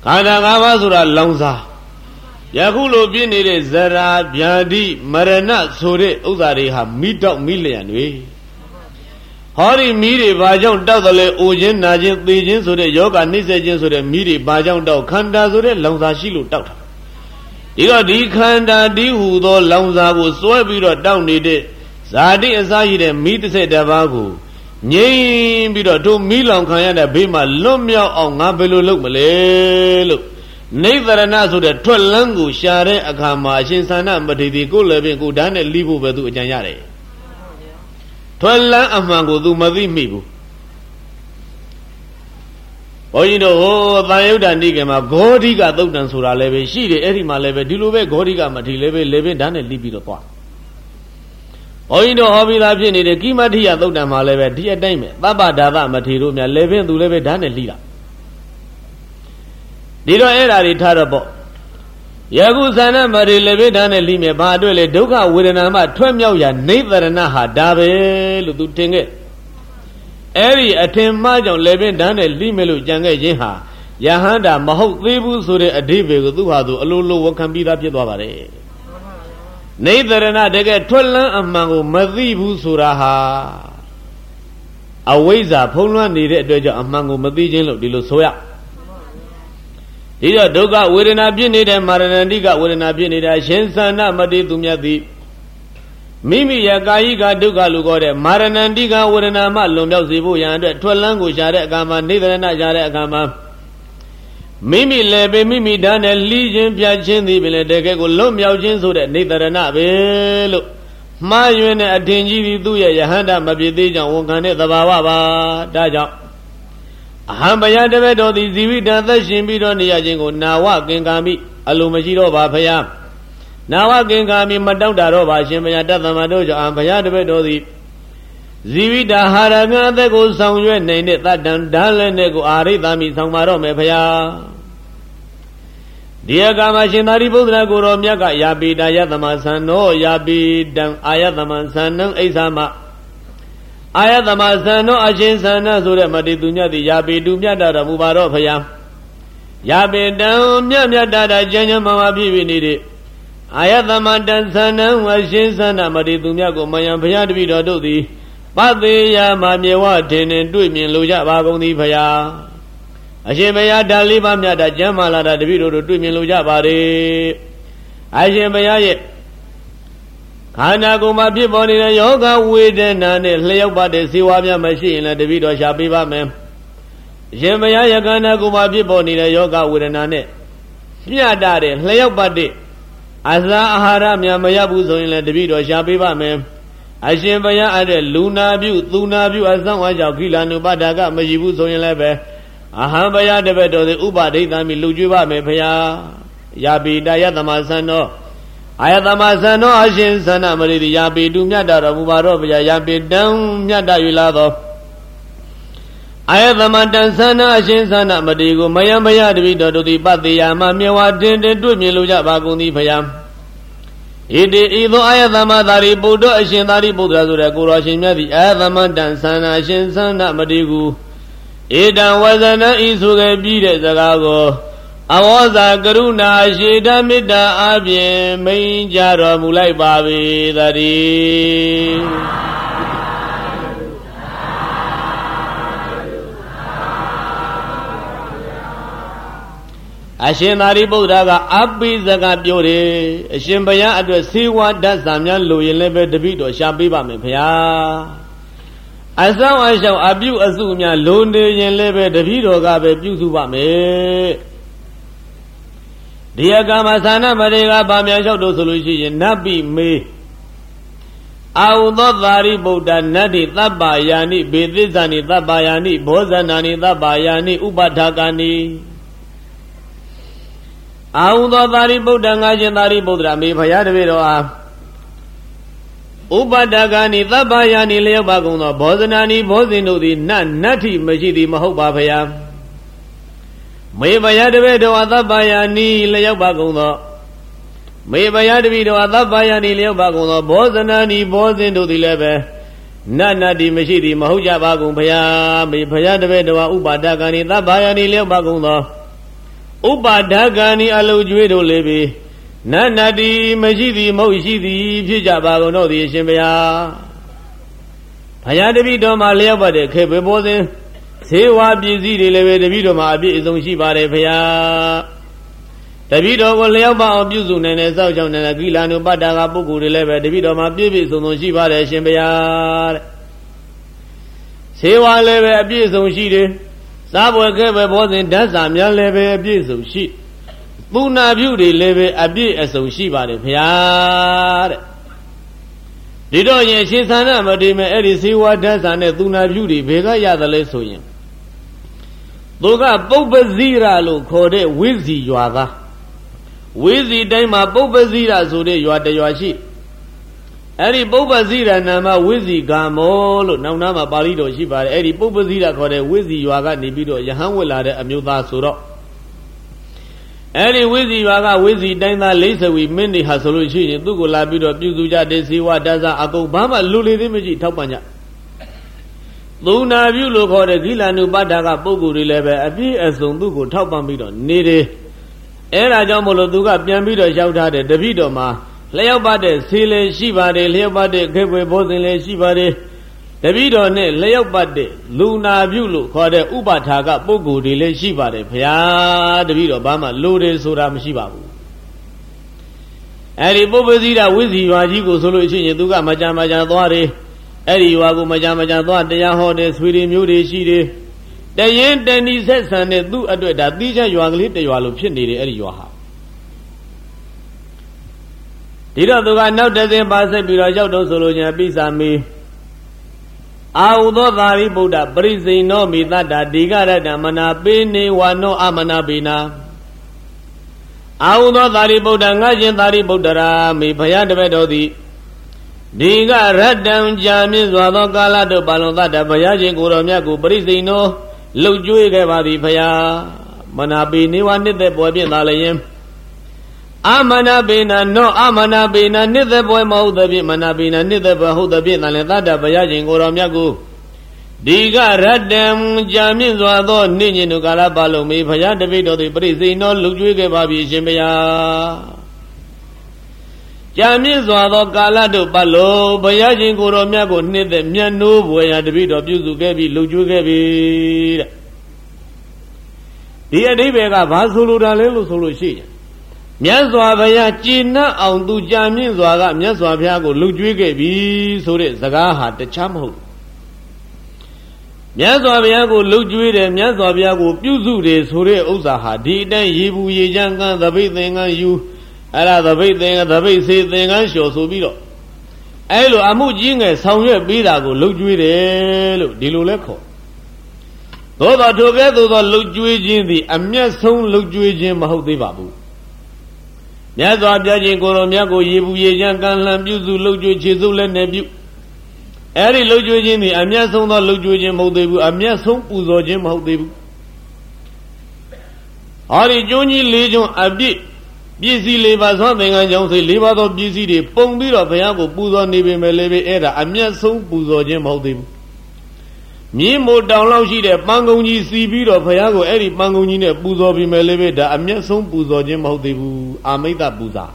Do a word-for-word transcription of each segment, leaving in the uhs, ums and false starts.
Khanda ngaba sura longsa Yakulo binire zara byadi marana sore udari ha midok million we Hori miri bajong dao dale ujin najin tijin sore yoga nisejin sore miri bajong dao khanda sore longsa shilu dao Iko di khanda di hudo longsa ko soe biro dao nide Zadi asahi de mid se dabago Nyi biro do milong kaya da bima lumya ong ngabelu luk male luk Neidarana so the Twalangu share akama shin sana matidi ko lebe ko dane libu bedu janyare Twalan amango du madi mibu Oyino ho tayuda nigema godika daudan sura lebe shire eri ma lebe dilobe godika mati lebe lebe dane libi do twa Oyino hobi la phit nide kimatiya daudan ma lebe di atain me tabba dada mati ro mya lebe du lebe dane lila Diro era di tarabo. Yagu sana mari lebe dane lime ba atwe le dukha wedana ma twet myauk ya neidarana ha da be lu tu tin ge. Eri athin ma jaung lebe dane lime lu jan ge yin ha yahanda ma hout the bu so de adhibe ko tu ha tu alo lo wakhan pi da phit twa pare. Neidarana teke twetlan aman ko ma thi bu sura ha awaiza phonlwan nide atwe jaung aman ko ma thi chin lo di lo so ya Ida doga wedana phit nide maranandika wedana phit nide shin sana mati tu myat thi Mimi ya kayika dukha lu ko de maranandika wedana ma lon myauk se pho yan atwet twetlan ko sha de akama neidarana sha de akama Mimi lebe mimi dane li chin pyat chin thi pin le teke ko lon myauk chin so de neidarana be lo ma yuen ne athin ji thi tu ye yahanda ma phit the jaung won khan de thabawa ba da jaung Ahambaya debe do di zivita thashin pi do niya chin ko nawa kinkami alu mashi do ba phaya Nawa kinkami matauk da do ba shin phaya tathama do jaung ahambaya debe do di Zivita hara nga athet ko saung yue nain de thattan dan le ne ko aritami saung ma do me phaya Di akama shin Thariputra ko ro myat ka yapita yathama sanno yapitan ayathama sannang aisama Ayatama sanno ashin sanna so de mati tu nyat thi yapitu myat ta da mu ba do phaya Yapitan myat myat ta da chan chan ma ma phit phit nide Ayatama tan sannang ashin sanna mati tu myat ko mayan phaya tapi do dot thi Patheya ma myewa thin thin twai myin lo ja ba gung thi phaya Ashin phaya da li ba myat ta chan ma la da tapi do do twai myin lo ja ba de Ashin phaya ye Khana ko ma phit paw nide yoga wedana ne hlyauk pa de sewa mya mashi yin le tapi do sha pi ba me Ashin phaya ye khana ko ma phit paw nide yoga wedana ne myat ta de hlyauk pa de asa ahara mya ma yat bu so yin le tapi do sha pi ba me Ashin phaya at de luna pyu thuna pyu asang wa jaung khilanupadaka ma yi bu so yin le be Ahambaya debe do the upadithami lu jwe ba me phaya Yapita yathama sanno Ayatama sanno ashin sanna maridi yapitu myat ta do mu ba do phaya yapitan myat ta yue la do Ayatama tan sanna ashin sanna mati ko mayan phaya tapi do do thi patheya ma myewa thin thin twai myin lo ja ba gung thi phaya Iti idho ayatama Thariputra ashin Thariputra so de ko ro shin myat thi ayatama tan sanna ashin sanna mati ko Idan wazana isu ge pi de saka ko Awaza karuna shida mitta apyin main ja ro mu lai pa be thari Ashin Thariputra ka appi saka pyo de Ashin phaya atwet sewa dat sa mya lo yin le be tapi do sha pi ba me phaya Asang ashaung apyu asu mya lo ne yin le be tapi do ka be pyu su ba me Di akama sana mari ka ba mya lyauk do so lo shi yin nappi me Aung tho Thariputra natti thappa yani bedhissani thappa yani bhojanani thappa yani upadhakani Aung tho Thariputra nga shin Thariputra me phaya tapi do a Upadhakani thappa yani lyauk ba gung tho bhojanani bhosin do thi nat natti mashi thi ma hout ba phaya Me phaya tapi do a thappa yani lyauk ba gung tho Me phaya tapi do a thappa yani lyauk ba gung tho bhojanani bhosin do thi le be nat natti mashi thi ma hout ja ba gung phaya Me phaya tapi do a upadhakani thappa yani lyauk ba gung tho Upadagani Alujudo Levi Nanadi Majidi Moshidi Pijabagono the Shimbaya Payadabi Doma Leabade Kebebozen Sewa Bizi Leve de Vidoma is on Shibare Paya Davido will Leaba of Yuzun and Southern and Agilano Badaga Buku Leve de Vidoma Bibis on Shibare Shimbaya Sewa Leve abuse on Shide Sabo Kebebozen Dasam Yan Leve abuse of sheep Buna Beauty Leve abuse of Shibare Paya Dido ye Shisana Madime Edisi what does and Duna Beauty Vega Yadale Soyan. Loga Bobazira lo Kode Wizi Yuaga Wizi Dama Bobazira Sude Yuada Yuashi Eri Bobazira Nama Wizi Gamolo Nama Balido Shiba Eri Bobazira Kode Wizi Yuaga Nibido Yahanwala Amuda Suro Eri Wizi Yuaga Wizi Dana Laser with Mindy has solution Dugo Labido Buzuja Desi Wadaza Ago Bama Luli Dimiji Tapanya Luna view look or the Gilanu Badaga Bogu Leve, a bee as Dundugo Tapambido, Nede Era Jamolo Duga Piambido shouted the Vidoma, Leobade, Sile, Shibade, Leobade, Kewe Bosile, Shibade, the Vidone, Leobade, Luna view look or the Ubataga Bogu de Shibade, Pia, the Vidobama, Lode Suram Shibabu. And if Bobazida with you, Ajigo solution, Duga Majamaja Dware. Eri Wago Majamaja thought the Yahode, Sweden, Mudi, Shide. The Yen Denny says, and they do a do that. These are you are lit, you are looking at Eri Yoha. Did not do I know that they pass a Biraja solution, Pisa me. Although Dari Buddha, Brizzi no me that Digara Damana Bini, one no Amana Bina. Although Dari Buddha, Najan Dari Buddha, me Payadavedi. Diga Radam Jamis Wadokala to Balonda, Bayaji Guramiaku, Brizino, Luju Gavadi Paya, Manabi, Niwan did the boy be Nalayim. Amana Bina, no Amana Bina, neither boy Maudabi, Manabina, neither Bahuda Bin, and that Bayaji Guramiaku. Diga Radam Jamis Wado, Ninu Galabalo, me Paya Davido, the Brizino, Luju Gavabi Shimaya. Jamis Wado Galado Balo, Bayajin Goromiago, neither Miano, where the bit of Yuzu Gabi, Luju Gabi. Dear Debega, Vasuluda Lelu Solution. Miazwa Bayachina, on do Jamis Waga, Miazwa Piago, Luju Gabi, so that Zagaha, the Chamho. Miazwa Piago, Luju, and Miazwa Piago, Yuzu, the Sure Ozaha, did Yibu Yanga, the big thing on you. Ala the big thing, the big thing, and show so below. Elo Amujing, a sound Bidago, look with it, Diluleco. Those are together the look in the Amiason look in Mahodi Babu. Yazo Abjajin Goromiago, Yibu Yangan Lambuzu, look with Chizul and Nebu. Eri look in the Amiason, look in Modebu, Amiason Puzo Jim Hodebu. Ari Juni Legion Abdi. Busy labor something and young say labor of busy day, Pongbi of Yago, Puzo Nibi Melebe era, a mere so Puzo Jim Hodim. Me more download she the Pangoni C B of Yago, Eri Pangoni, Puzo Bimelebe, a mere so Puzo Jim Hodibu, Amita Buza.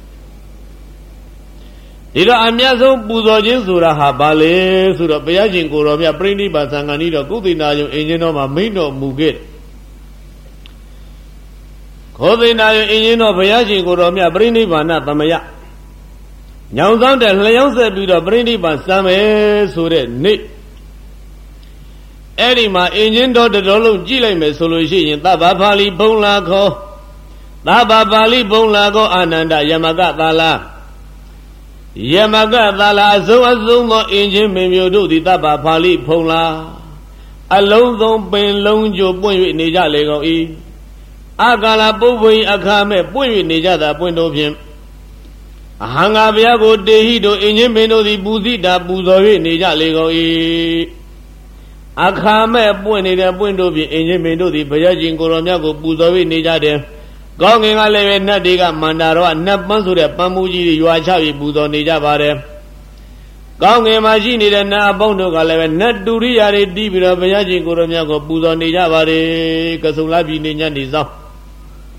Did a mere so Puzo Jim Suraha Bale, Sura Payajin Koromia, Printy Basanganida, Kudina, engine of a main of Muget. Kodina engine of Bayaji Goromia, Brini Vana Tamaya. Young sound and Leon said, Buddha Brini Basame, Sure, Nick. Edima engine dot the Dolo Gilame solution, Tabapali Bonlago, Tabapali Bonlago, Ananda Yamagatala. Yamagatala, so as no engine may you do the Tabapali Pola. Alone don't pay long job when you need a lego e. Agala Boy Akame, boy with Nijada, point of him. A Hangabiago de Hido, Injimeno di Buzida, Buzori, Nija Lego e. Akame, point in point of him, Injimeno di Bayajin Goromiago, Buzori, Nijade. Gong in a leven, Nadiga, Mandaro, and Napansura, Pamuji, Yuachavi, Buzo, Nijabare. Gong imagine and Nabondo Galevan, Nat Duria, Dibira, Bayajin Goromiago, Buzo, Nijabare, Kasulabi, Ninja Nizam.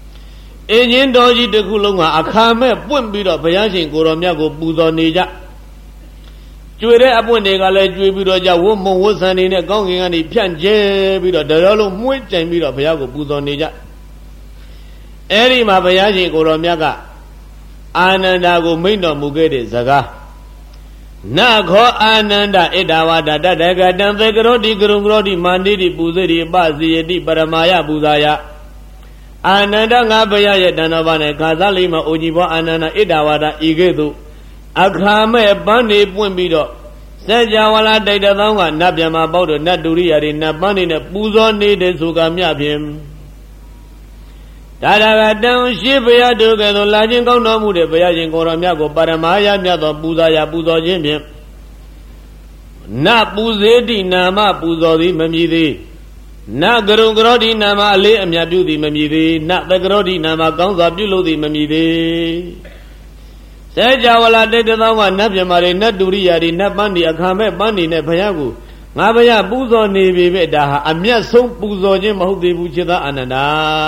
engine dodgy the Kulunga, a kame, wouldn't be the Payashin Goromyago, Buzonija. Juere upon the Gala, Jubidoja, woman was an in a gong and the pian jay, with a Darolo, Muich and Bido Payago, Buzonija. Eri Mabayashin Goromyaga, Anandago, Mindo Mugede, Zaga. Na ko ananda edawada dadaga dan vegrodi grungrodi mandiri buzeri bazi di paramaya buzaya ananda ngabaya ye danabane kazalima ojibo ananda edawada igedu akhame bandi puin pi do sajawala daitathong ka nat pyamaပေါက်တော့နတ်ဒုရိယာတွေနတ်ပန်းတွေနဲ့ပူဇော်နေတဲ့ဆိုကမြဖြင့်ဒါဒါကတန်ရှိဘုရားတို့ကဲ့သို့လာခြင်းကောင်းတော်မူတဲ့ဘုရားရှင်ကိုရောမြတ်ကိုပရမယမြတ်သောပူဇာရာပူဇော်ခြင်းဖြင့်နတ်ပူဇေတိနာမပူဇော်သည်မမည်သေးနတ်ကရုံကရောတိနာမအလေးအမြတ်ပြုသည်မမည်သေးနတ်သကရောတိနာမကောင်းစွာပြုလုပ်သည်မမည်သေးစေကြဝဠာတိတသောကနတ်မြမာတွေနတ်ဒုရိယာတွေနတ်ပန်းတွေအခါမဲ့ပန်းတွေနဲ့ဘုရားကိုငါဘုရားပူဇော်နေပြီပဲဒါဟာအမြတ်ဆုံးပူဇော်ခြင်းမဟုတ်သေးဘူးจิตအာနန္ဒာ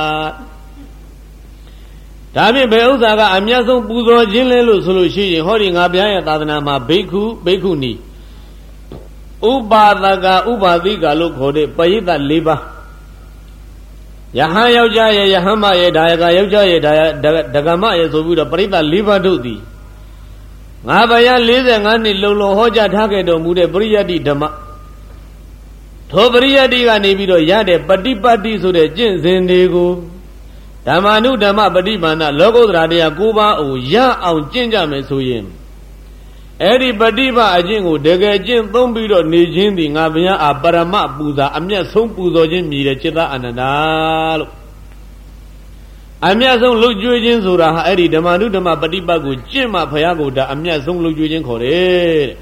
ဒါဖြင့်ဘယ်ဥစ္စာကအမြတ်ဆုံးပူဇော်ခြင်းလဲလို့ဆိုလို့ရှိရင်ဟောဒီငါဘုရားရဲ့သာသနာမှာဘိက္ခုဘိက္ခုနီဥပါဒကဥပါတိကလို့ခေါ်တဲ့ပရိသတ်၄ပါးယဟန်ယောက်ျားရဲ့ယဟန်မရဲ့ဒါယကယောက်ျားရဲ့ဒါယဒကမရဲ့ဆိုပြီးတော့ပရိသတ်၄ပါးတို့သည်ငါဘုရား၄၅နှစ်လုံလုံဟောကြားထားခဲ့တော်မူတဲ့ပရိယတ္တိဓမ္မထိုပရိယတ္တိကနေပြီးတော့ရတဲ့ပฏิပတ်တိဆိုတဲ့ကျင့်စဉ်တွေကိုဓမ္မနုဓမ္မပฏิပန္နလောကုတ္တရာတရား၉ပါးကိုရအောင်ကျင့်ကြမယ်ဆိုရင်အဲ့ဒီပฏิပတ်အကျင့်ကိုတကယ်ကျင့်သုံးပြီးတော့နေခြင်းသည်ငါဘုရားအာပရမပူဇာအမျက်ဆုံးပူဇော်ခြင်းမြည်တဲ့จิตအာနန္ဒာလို့အမျက်ဆုံးလှုပ်ကြွေးခြင်းဆိုတာဟာအဲ့ဒီဓမ္မနုဓမ္မပฏิပတ်ကိုကျင့်မှဘုရားကိုဒါအမျက်ဆုံးလှုပ်ကြွေးခြင်းခေါ်တယ်တဲ့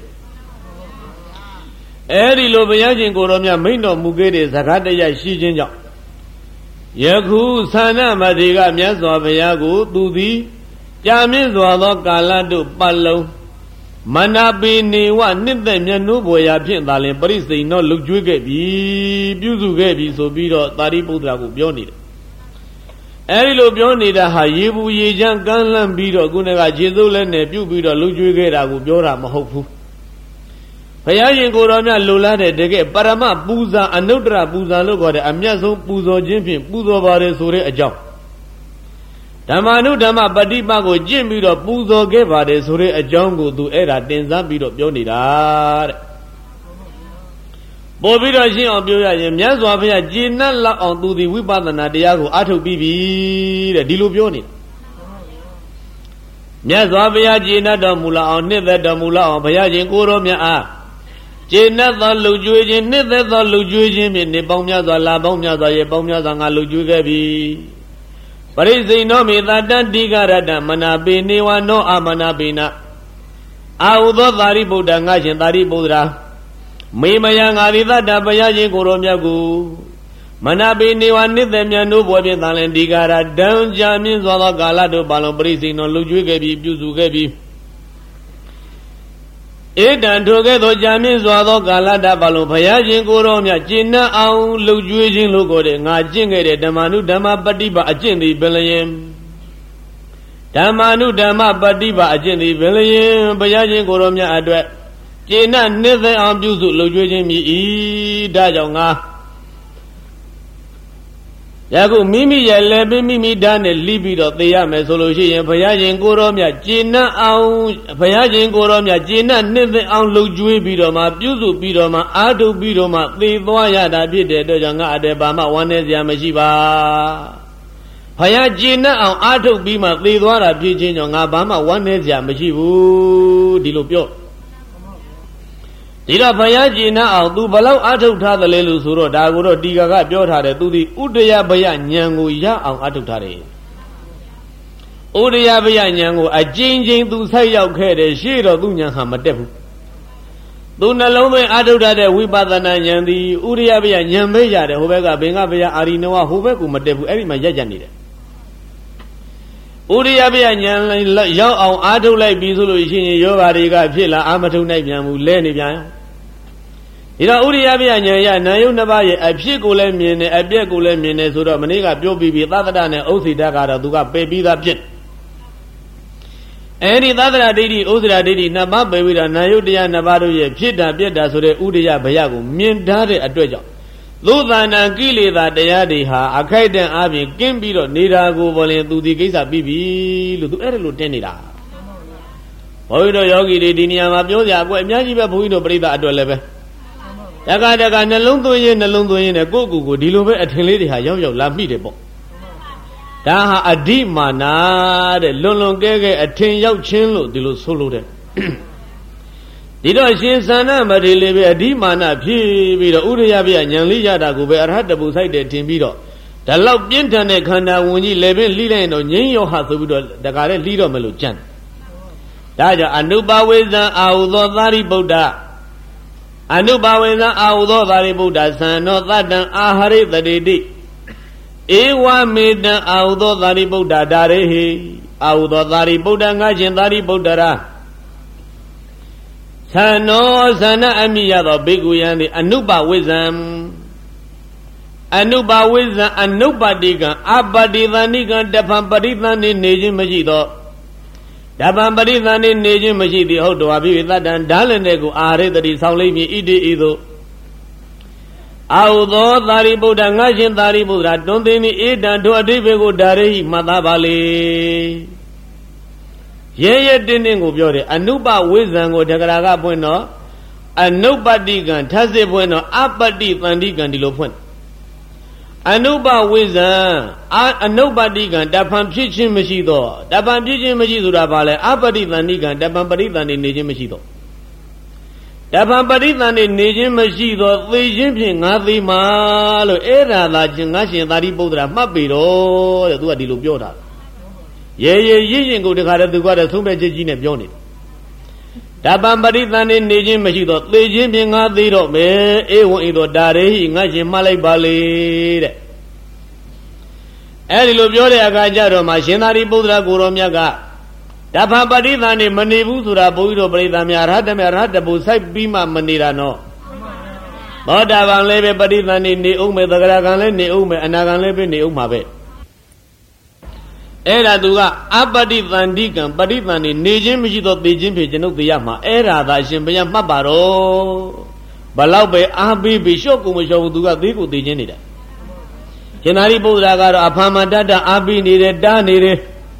အဲ့ဒီလိုဘုရားရှင်ကိုယ်တော်မြတ်မိန့်တော်မူခဲ့တဲ့ဇဂတ်တရားရှိခြင်းကြောင့်ယခုသာဏမတိကမြတ်စွာဘုရားကိုသူသည်ကြာမြင့်စွာသောကာလတို့ပတ်လုံးမနာပိနေဝနှစ်သက်မြတ်နိုးဘွယ်ရာဖြင့်သာလင်ပရိစိန်တော်လှုပ်ကြွေးခဲ့ပြီပြုစုခဲ့ပြီဆိုပြီးတော့သာရိပုတ္တရာကိုပြောနေတယ်အဲဒီလိုပြောနေတာဟာရေဘူးရေချမ်းကမ်းလှမ်းပြီးတော့ခုနကခြေစိုးလက်နဲ့ပြုတ်ပြီးတော့လှုပ်ကြွေးခဲ့တာကိုပြောတာမဟုတ်ဘူးဘုရားရှင်ကိုယ်တော်မြတ်လိုလားတဲ့တကယ်ပရမပူဇာအနုတ္တရပူဇာလို့ခေါ်တဲ့အမြတ်ဆုံးပူဇော်ခြင်းဖြင့်ပူဇော်ပါတယ်ဆိုတဲ့အကြောင်းဓမ္မနုဓမ္မပฏิပတ်ကိုကျင့်ပြီးတော့ပူဇော်ခဲ့ပါတယ်ဆိုတဲ့အကြောင်းကိုသူအဲ့ဒါတင်စားပြီးတော့ပြောနေတာတဲ့ပို့ပြီးတော့ရှင်းအောင်ပြောရရင်မြတ်စွာဘုရားကျေနပ်လောက်အောင်သူဒီဝိပဿနာတရားကိုအားထုတ်ပြီးပြီတဲ့ဒီလိုပြောနေတာမြတ်စွာဘုရားကျေနပ်တော်မူလောက်အောင်နှစ်သက်တော်မူလောက်အောင်ဘုရားရှင်ကိုယ်တော်မြတ်အားကျေနပ်သောလှုပ်ကြွေးခြင်းနှစ်သက်သောလှုပ်ကြွေးခြင်းဖြင့်နေပေါင်းများစွာလာပေါင်းများစွာရေပေါင်းများစွာငါလှုပ်ကြွေးခဲ့ပြီပရိစိဏောမေတတတိကရတမနာပေနေဝနောအမနာပေနအာဟုသောသာရိပုတ္တငါရှင်သာရိပုတ္တရာမေမယငါရိသတ္တဘုရားရှင်ကိုယ်တော်မြတ်ကိုမနာပေနေဝနှစ်သက်မြတ်နိုးဘောဖြင့်သာလင်ဒီကရတံကြာမြင့်စွာသောကာလတို့ပါလုံးပရိစိဏောလှုပ်ကြွေးခဲ့ပြီပြုစုခဲ့ပြီဧတံထိုကဲ့သို့ကြာမြင့်စွာသောကာလတပါလုံးဘုရားရှင်ကိုယ်တော်မြတ်ကျင့်နှံ့အောင်လှုပ်ကြွေးခြင်းလို့ကိုတဲ့ငါကျင့်ခဲ့တဲ့ဓမ္မနုဓမ္မပฏิပတ်အကျင့်သည်ဘယ်လျင်ဓမ္မနုဓမ္မပฏิပတ်အကျင့်သည်ဘယ်လျင်ဘုရားရှင်ကိုယ်တော်မြတ်အတွက်ကျင့်နှံ့နှစ်သက်အောင်ပြုစုလှုပ်ကြွေးခြင်းမြည်၏ဒါကြောင့်ငါယခုမိမိရဲ့လည်းပြီးမိမိဓာတ်နဲ့လိပြီးတော့သိရမယ်ဆိုလို့ရှိရင်ဘုရားရှင်ကိုယ်တော်မြတ်ကျေနပ်အောင်ဘုရားရှင်ကိုယ်တော်မြတ်ကျေနပ်နှစ်သက်အောင်လှုပ်ကြွေးပြီးတော့မှပြုစုပြီးတော့မှအာထုပြီးတော့မှသိသွားရတာဖြစ်တဲ့အတွက်ကြောင့်ငါအတဲ့ဘာမှဝမ်းနည်းစရာမရှိပါဘုရားကျေနပ်အောင်အာထုပြီးမှသိသွားတာဖြစ်ခြင်းကြောင့်ငါဘာမှဝမ်းနည်းစရာမရှိဘူးဒီလိုပြောဒီတော့ဘုရားကျေနပ်အောင်သူဘလောက်အထုတ်ထားတယ်လဲလို့ဆိုတော့ဒါကိုတော့တီကာကပြောထားတယ်သူဒီဥဒယဘယဉာဏ်ကိုရအောင်အထုတ်ထားတယ်ဥဒယဘယဉာဏ်ကိုအကျဉ်းချင်းသူဆိုက်ရောက်ခဲ့တယ်ရှေ့တော့သူဉာဏ်ဟာမတက်ဘူးသူနှလုံးသွင်းအထုတ်ထားတဲ့ဝိပဿနာဉာဏ်ဒီဥဒယဘယဉာဏ်ပဲရတယ်ဟိုဘက်ကဘင်္ဂဘယအာရိနဝဟိုဘက်ကမတက်ဘူးအဲ့ဒီမှာရက်ကြနေတယ်ဥရိယပယဉာဏ်ရောက်အောင်အားထုတ်လိုက်ပြီဆိုလို့ရှိရင်ယောဂါတွေကဖြစ်လာအာမထုတ်နိုင်ပြန်ဘူးလဲနေပြန်ဒီတော့ဥရိယပြဉာဏ်ရနာယုနှစ်ပါးရဲ့အဖြစ်ကိုလည်းမြင်တယ်အပြက်ကိုလည်းမြင်တယ်ဆိုတော့မနေ့ကပြောပြီးပြီသတ္တရနဲ့ဥစ္စဒကတော့သူကပယ်ပြီးသားဖြစ်အဲဒီသတ္တရဒိဋ္ဌိဥစ္စရာဒိဋ္ဌိနှစ်ပါးပယ်ပြီးတော့နာယုတရားနှစ်ပါးတို့ရဲ့ဖြစ်တာပြက်တာဆိုတဲ့ဥရိယဘယကိုမြင်ထားတဲ့အတွက်ကြောင့်သုသနာကိလေသာတရားတွေဟာအခိုက်တန့်အပြင်ကင်းပြီးတော့နေတာကိုပေါ်ရင်သူဒီကိစ္စပြီးပြီလို့သူအဲ့ဒါလို့တင်းနေတာဘုန်းကြီးတို့ယောဂီတွေဒီနေရာမှာပြောကြအကွယ်အများကြီးပဲဘုန်းကြီးတို့ပြိဿအတွက်လည်းပဲတက္ကတက္ကနှလုံးသွင်းရင်နှလုံးသွင်းရင်နဲ့ကိုယ့်ကိုယ်ကိုဒီလိုပဲအထင်လေးတွေဟာရောက်ရောက်လာမိတယ်ပေါ့ဒါဟာအဓိမာနာတဲ့လွန်လွန်ကဲကဲအထင်ရောက်ခြင်းလို့ဒီလိုဆိုလို့တဲ့ဒီတော့ရှင်သန္နမထေရလေးပဲအဓိမာနဖြစ်ပြီးတော့ဥရိယပြဉာဏ်လေးရတာကိုပဲအရဟတပုဆိုင်တယ်ထင်ပြီးတော့ဒါလောက်ပြင်းထန်တဲ့ခန္ဓာဝင်ကြီးလည်းပဲလှိလိုက်ရင်တော့ငြိမ်းရောဟဆိုပြီးတော့တခါတည်းလှိတော့မလို့ကြံ့ဒါကြောင့်အနုပါဝေဇံအာဟုသောသာရိပုတ္တအနုပါဝေဇံအာဟုသောသာရိပုတ္တသံနောသတ္တံအာဟရိတတိတိဧဝမေတံအာဟုသောသာရိပုတ္တဒါရေဟိအာဟုသောသာရိပုတ္တငါရှင်သာရိပုတ္တရာသံနောသန္နအမိယသောဘေကုယံသည်အနုပဝိဇံအနုပဝိဇံအနုပတိကံအပတိသန္တိကံတဖံပရိသန္တိနေခြင်းမရှိသောတဖံပရိသန္တိနေခြင်းမရှိသည်ဟုတ်တော်ပြီသတ္တံဓာလနဲ့ကိုအာရိတတိဆောင်လိမ့်မည်ဣတိဤသို့အာဟုသောသာရိပုတ္တငါရှင်သာရိပုတ္တရာတွင်သိမည်ဧတံတို့အတိဘေကိုဒါရေဟိမှတ်သားပါလေရဲရဲတင်းတင်းကိုပြောတယ်အနုပဝိဇံကိုတက္ကရာကဖွင့်တော့အနုပတိကံထပ်စစ်ဖွင့်တော့အပတိတန္တိကံဒီလိုဖွင့်အနုပဝိဇံအနုပတိကံတဖန်ဖြစ်ခြင်းမရှိတော့တဖန်ဖြစ်ခြင်းမရှိဆိုတာဘာလဲအပတိတန္တိကံတဖန်ပရိသန္တိနေခြင်းမရှိတော့တဖန်ပရိသန္တိနေခြင်းမရှိတော့သိခြင်းဖြင့်ငါသိမှာလို့အဲ့ဒါသာချင်းငါရှင်သာရိပုတ္တရာမှတ်ပြီတော့တဲ့သူကဒီလိုပြောတာရေရေရင့်ရင်ကိုတခါတည်းသူကတည်းသုံးမဲ့ချက်ကြီးနဲ့ပြောနေတယ်တပံပရိသန္တိနေခြင်းမရှိတော့သိခြင်းဖြင့်ငါသိတော့မယ်အေဝံဤတော့ဒါရေဟိငါရှင်မှတ်လိုက်ပါလေတဲ့အဲဒီလိုပြောတဲ့အခါကျတော့မှရှင်သာရိပုတ္တရာကိုရောမြတ်ကတပံပရိသန္တိမနေဘူးဆိုတာဘုန်းကြီးတို့ပရိသတ်များရဟတမေရဟတဘူစိုက်ပြီးမှမနေတာနော်သောတာပန်လည်းပဲပရိသန္တိနေအောင်မယ်သဂရကံလည်းနေအောင်မယ်အနာကံလည်းပဲနေအောင်မှာပဲအဲ့ဒါသူကအပတိသန္တိကံပရိသန္တိနေခြင်းမရှိတော့သိခြင်းဖြစ်ကျွန်ုပ်သိရမှာအဲ့ဒါသာအရှင်ဘုရားမှတ်ပါတော့ဘလောက်ပဲအားပေးပြီးလျှော့ကုန်မလျှော့ဘူးသူကသိကိုသိခြင်းနေတာရှင်သာရိပုတ္တရာကတော့အဖာမတတအားပေးနေတယ်တားနေတယ်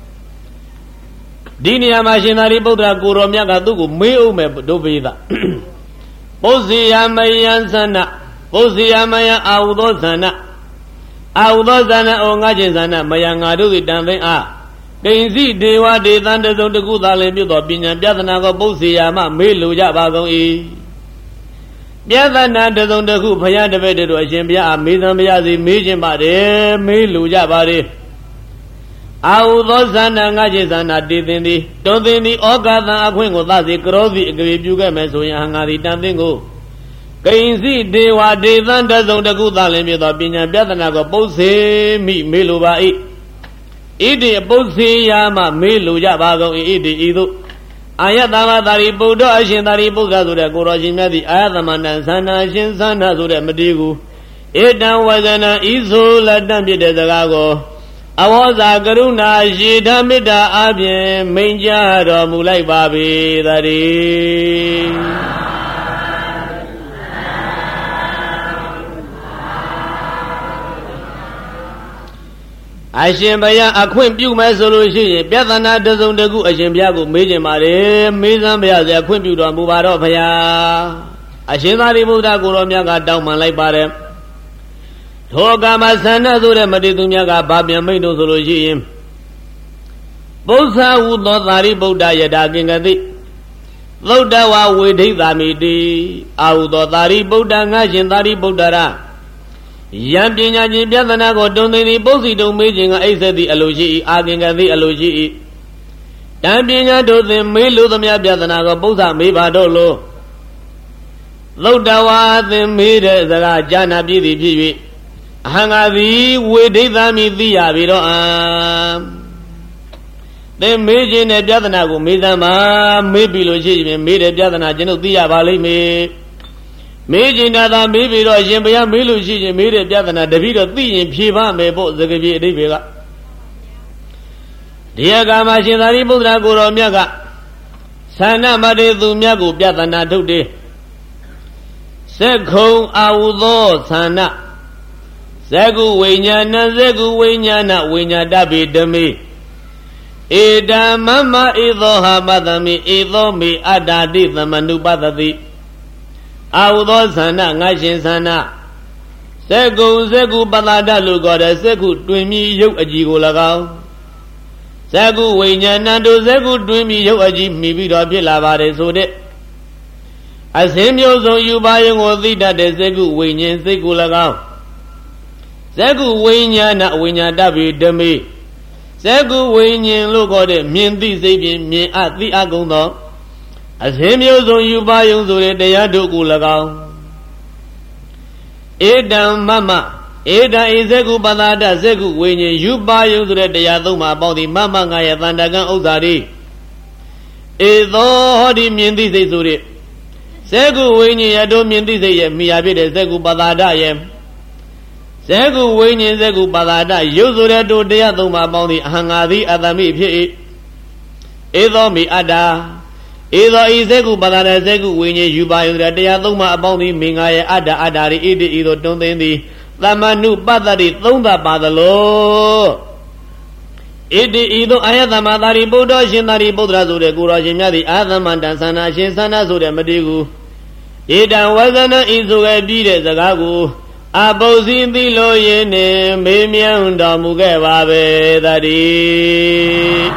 ဒီနေရာမှာရှင်သာရိပုတ္တရာကိုရောမြတ်ကသူ့ကိုမေးအောင်မယ်ဒုပိသပုဇ္ဇေယမယံသန္နပုဇ္ဇေယမယံအာဟုသောသန္နအာဟုသောဇာနဩငါချင်းဇာနမယံငါတို့၏တန်သိအားကိဉ္စီဒေဝဒေသံတစုံတခုသာလင်ပြုသောပညာပြသနာကိုပုစ္ဆေယမမေးလိုကြပါကုန်၏ပြသနာတစုံတခုဘုရားတပည့်တို့အရှင်ဘုရားအားမေးသံပါရစေမေးခြင်းပါတယ်မေးလိုကြပါလေအာဟုသောဇာနငါချင်းဇာနတည်သင်သည်တွင်သင်သည်ဩကာသံအခွင့်ကိုသစေကရောစီအကြွေပြုခဲ့မယ်ဆိုရင်အငါသည်တန်သင်ကိုကိဉ္စီဒေဝဒေသံတစုံတခုသာလင်ပြသောပညာပြသနာကိုပုစ္ဆေမိမေးလိုပါ၏ဣတိပုစ္ဆေယမမေးလိုကြပါကုန်၏ဣတိဤသို့အာယတမသာရိပုတ္တအရှင်သာရိပုတ္တရာဆိုတဲ့ကိုရောရှင်မြတ်သည်အာယတမဏံသန္နာရှင်သန္နာဆိုတဲ့မတိကူဧတံဝဇနံဤဆိုလက်တံဖြစ်တဲ့စကားကိုအဝေါဇာကရုဏာရှိဓမ္မေတ္တာအပြင်မိန်ကြတော်မူလိုက်ပါပေသတည်းအရှင်ဘုရားအခွင့်ပြုမယ်ဆိုလို့ရှိရင်ပြဿနာတစုံတခုအရှင်ဘုရားကိုမေးကြပါလေမေးစမ်းဘုရားစေအခွင့်ပြုတော်မူပါတော့ဘုရားအရှင်သာရိပုတ္တရာကိုရောမြတ်ကတောင်းပန်လိုက်ပါတယ်ထိုကာမဆန္ဒဆိုတဲ့မတိသူမြတ်ကဘာပြန်မိတ်လို့ဆိုလို့ရှိရင်ပု္ပ္ပာဟုသောသာရိပုတ္တယတာကင်္ဂတိသုတ်တဝဝေဒိသာမိတိအာဟုသောသာရိပုတ္တငါရှင်သာရိပုတ္တရာယံပညာချင်းပြဿနာကိုတွင်သိသည်ပု္ပ္စီတုံမေးခြင်းကအိစ္ဆတိအလိုရှိ၏အာကင်္ဂတိအလိုရှိ၏တံပညာတို့သင်မေးလို့သမျှပြဿနာကိုပု္ပ္ပာမေးပါတော့လို့သုတ်တဝါသင်မေးတဲ့စကားကြာနာပြည့်သည်ဖြစ်၍အဟံငါသည်ဝေဒိသမိသိရပြီတော့အာသင်မေးခြင်းနဲ့ပြဿနာကိုမေးစမ်းပါမေးပြီလို့ရှိရင်မေးတဲ့ပြဿနာကျွန်ုပ်သိရပါလိမ့်မယ်မေးကျင်တာသာမေးပြီးတော့ရှင်ဘုရားမေးလို့ရှိရင်မေးတဲ့ပြဿနာတပည့်တော်သိရင်ဖြေပါမယ်ပေါ့စကားပြေအဓိပ္ပာယ်ကဒီအခါမှာရှင်သာရိပုတ္တရာကိုတော်မြတ်ကသန္နမတေသူမြတ်ကိုပြဿနာထုတ်တယ်စက္ခုံအာဟုသောသန္နဇဂုဝိညာဏဇဂုဝိညာဏဝိညာတပိဓမေဧတမမဧသောဟာပတမိဧသောမေအတ္တာတိသမနုပတတိအာဟုသောသန္နငါရှင်သန္နဇဂုံဇဂုပတ္တလို့ခေါ်တဲ့ဇဂုတွင်မြည်ရုပ်အကြည်ကို၎င်းဇဂုဝိညာဏတို့ဇဂုတွင်မြည်ရုပ်အကြည်မိပြီးတော့ဖြစ်လာပါတယ်ဆိုတဲ့အစဉ်မျိုးစုံယူပါယုံကိုသိတတ်တဲ့ဇဂုဝိညာဉ်စိတ်ကို၎င်းဇဂုဝိညာဏဝိညာတပိဓမေဇဂုဝိညာဉ်လို့ခေါ်တဲ့မြင်သိစိတ်ဖြင့်မြင်အသိအကုန်သောအစဉ်မျိုးစုံယူပါယုံဆိုတဲ့တရားတို့ကို၎င်းဧတံမမဧတံဧဇဂုပတ္တဇဂုဝိညာဉ်ယူပါယုံဆိုတဲ့တရားသုံးပါအပေါင်းဒီမမငါရဲ့တန်တကံဥစ္စာတွေဧသောဟောဒီမြင်သိစိတ်ဆိုတဲ့ဇဂုဝိညာဉ်ရတို့မြင်သိစိတ်ရဲ့မိယာဖြစ်တဲ့ဇဂုပတ္တရဲ့ဇဂုဝိညာဉ်ဇဂုပတ္တရုပ်ဆိုတဲ့တို့တရားသုံးပါအပေါင်းဒီအဟံငါသည်အတ္တမိဖြစ်၏ဧသောမိအတ္တာဧသောဤဇဂုပတ္တဇဂုဝိညာဉ်ယူပါယုံတဲ့တရားသုံးပါအပေါင်းဒီမင်္ဂါရဲ့အတ္တအတ္တာရိဣတိဤသို့တွန်းသိမ်းသည်သမနုပတ္တိသုံးသပါသလောဣတိဤသို့အာယသမသာရိပုတ္တရှင်သာရိပုတ္တရာဆိုတဲ့ကိုတော်ရှင်မြတ်သည်အာသမန္တသန္နာရှင်သန္နာဆိုတဲ့မတိကူဣတံဝဇနဤဆိုခဲ့ပြီးတဲ့စကားကိုအပုဇ္ဇိသိလို့ရင်းနဲ့မေးမြန်းတော်မူခဲ့ပါပဲတည်း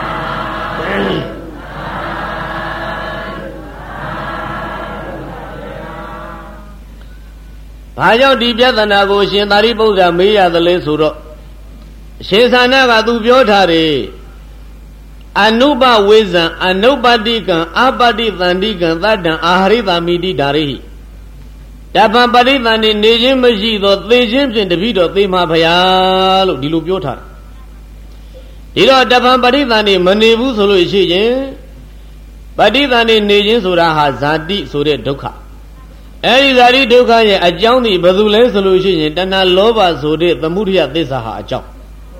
ဘာကြောင့်ဒီပြဿနာကိုရှင်သာရိပုတ္တရာမေးရသလဲဆိုတော့ရှင်သာနာကသူပြောထားတယ်အနုပဝေဇံအနုပတိကံအပတိသန္တိကံသတ္တံအာဟရိတာမိတိဓာရိတပံပရိသန္တိနေခြင်းမရှိသောသေခြင်းဖြင့်တပိတော်သေမှာဖရာလို့ဒီလိုပြောထားတယ်ဒီတော့တပံပရိသန္တိမနေဘူးဆိုလို့ရှိရင်ပရိသန္တိနေခြင်းဆိုတာဟာဇာတိဆိုတဲ့ဒုက္ခအဲဒီဇာတိဒုက္ခရဲ့အကြောင်းဒီဘယ်သူလဲဆိုလို့ရှိရင်တဏှာလောဘဆိုတဲ့သမုဒိယသစ္စာဟာအကြောင်း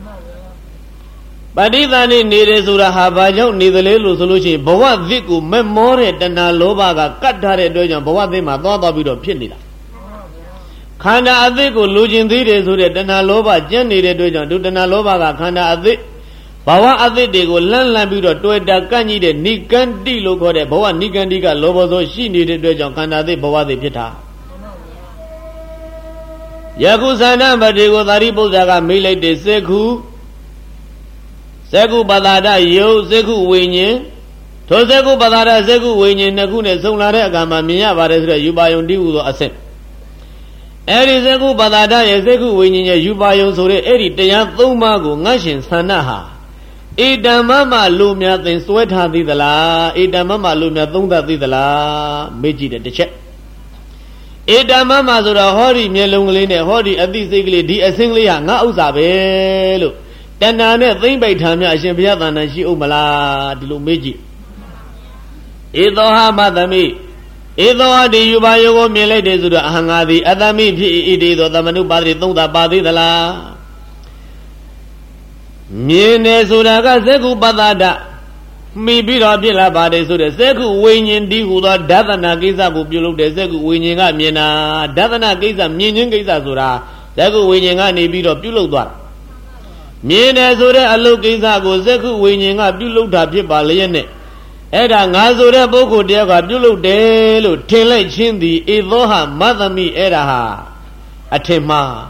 ပဋိသန္ဓေနေတယ်ဆိုတာဟာဘာကြောင့်နေသလဲလို့ဆိုလို့ရှိရင်ဘဝသစ်ကိုမက်မောတဲ့တဏှာလောဘကကတ်ထားတဲ့အတွက်ကြောင့်ဘဝသစ်မှာသွားသွားပြီးတော့ဖြစ်နေတာခန္ဓာအသစ်ကိုလိုချင်သေးတယ်ဆိုတဲ့တဏှာလောဘကျင့်နေတဲ့အတွက်ကြောင့်ဒုတဏှာလောဘကခန္ဓာအသစ်ဘဝအသစ်တွေကိုလန့်လန့်ပြီးတော့တွေ့တာကန့်ကြီးတဲ့နိကန္တိလို့ခေါ်တဲ့ဘဝနိကန္တိကလောဘဆိုရှိနေတဲ့အတွက်ကြောင့်ခန္ဓာသစ်ဘဝသစ်ဖြစ်တာယခုသန္နမတေကိုသာရိပုတ္တရာကမေးလိုက်တဲ့စေခုဇဂုပတ္တယုတ်ဇဂုဝိညာဉ်ထိုဇဂုပတ္တဇဂုဝိညာဉ်နှစ်ခုနဲ့စုံလာတဲ့အခါမှာမြင်ရပါတယ်ဆိုတော့ယူပါယုံတိဟုသောအစစ်အဲဒီဇဂုပတ္တရဲ့ဇဂုဝိညာဉ်ရဲ့ယူပါယုံဆိုတဲ့အဲ့ဒီတရားသုံးပါးကိုငါရှင်သန္နဟာဧတံမမလူများသင်စွဲထားသေးသလားဧတံမမလူများသုံးသပ်သေးသလားမေးကြည့်တယ်တစ်ချက်ဧတံမမဆိုတော့ဟောဒီမျက်လုံးကလေးနဲ့ဟောဒီအသိစိတ်ကလေးဒီအစင်းကလေးဟာငါဥစ္စာပဲလို့တဏှာနဲ့သိမ့်ပိတ်ထားမြအရှင်ဘုရားသန္တာရှိဥမလားဒီလိုမေးကြည့်ဧသောဟမသမိဧသောဟဒီယူပါယောကိုမြင်လိုက်တယ်ဆိုတော့အဟံငါသည်အတ္တမိဖြစ်ဣတိသောသမနုပါတိသုံးသပါသေးသလားမြင်တယ်ဆိုတာကဇဂုပတ္တမိပြီးတော့ဖြစ်လာပါတယ်ဆိုတဲ့ဇဂုဝိညာဉ်ဒီဟူသောဒသနာကိစ္စကိုပြုလုပ်တဲ့ဇဂုဝိညာဉ်ကမြင်တာဒသနာကိစ္စမြင်ခြင်းကိစ္စဆိုတာဇဂုဝိညာဉ်ကနေပြီးတော့ပြုလုပ်သွားတာမြင်တယ်ဆိုတဲ့အလုတ်ကိစ္စကိုဇဂုဝိညာဉ်ကပြုလုပ်တာဖြစ်ပါလျက်နဲ့အဲ့ဒါငါဆိုတဲ့ပုဂ္ဂိုလ်တယောက်ကပြုလုပ်တယ်လို့ထင်လိုက်ခြင်းသည်ဧသောဟမသမိအဲ့ဒါဟာအထင်မှား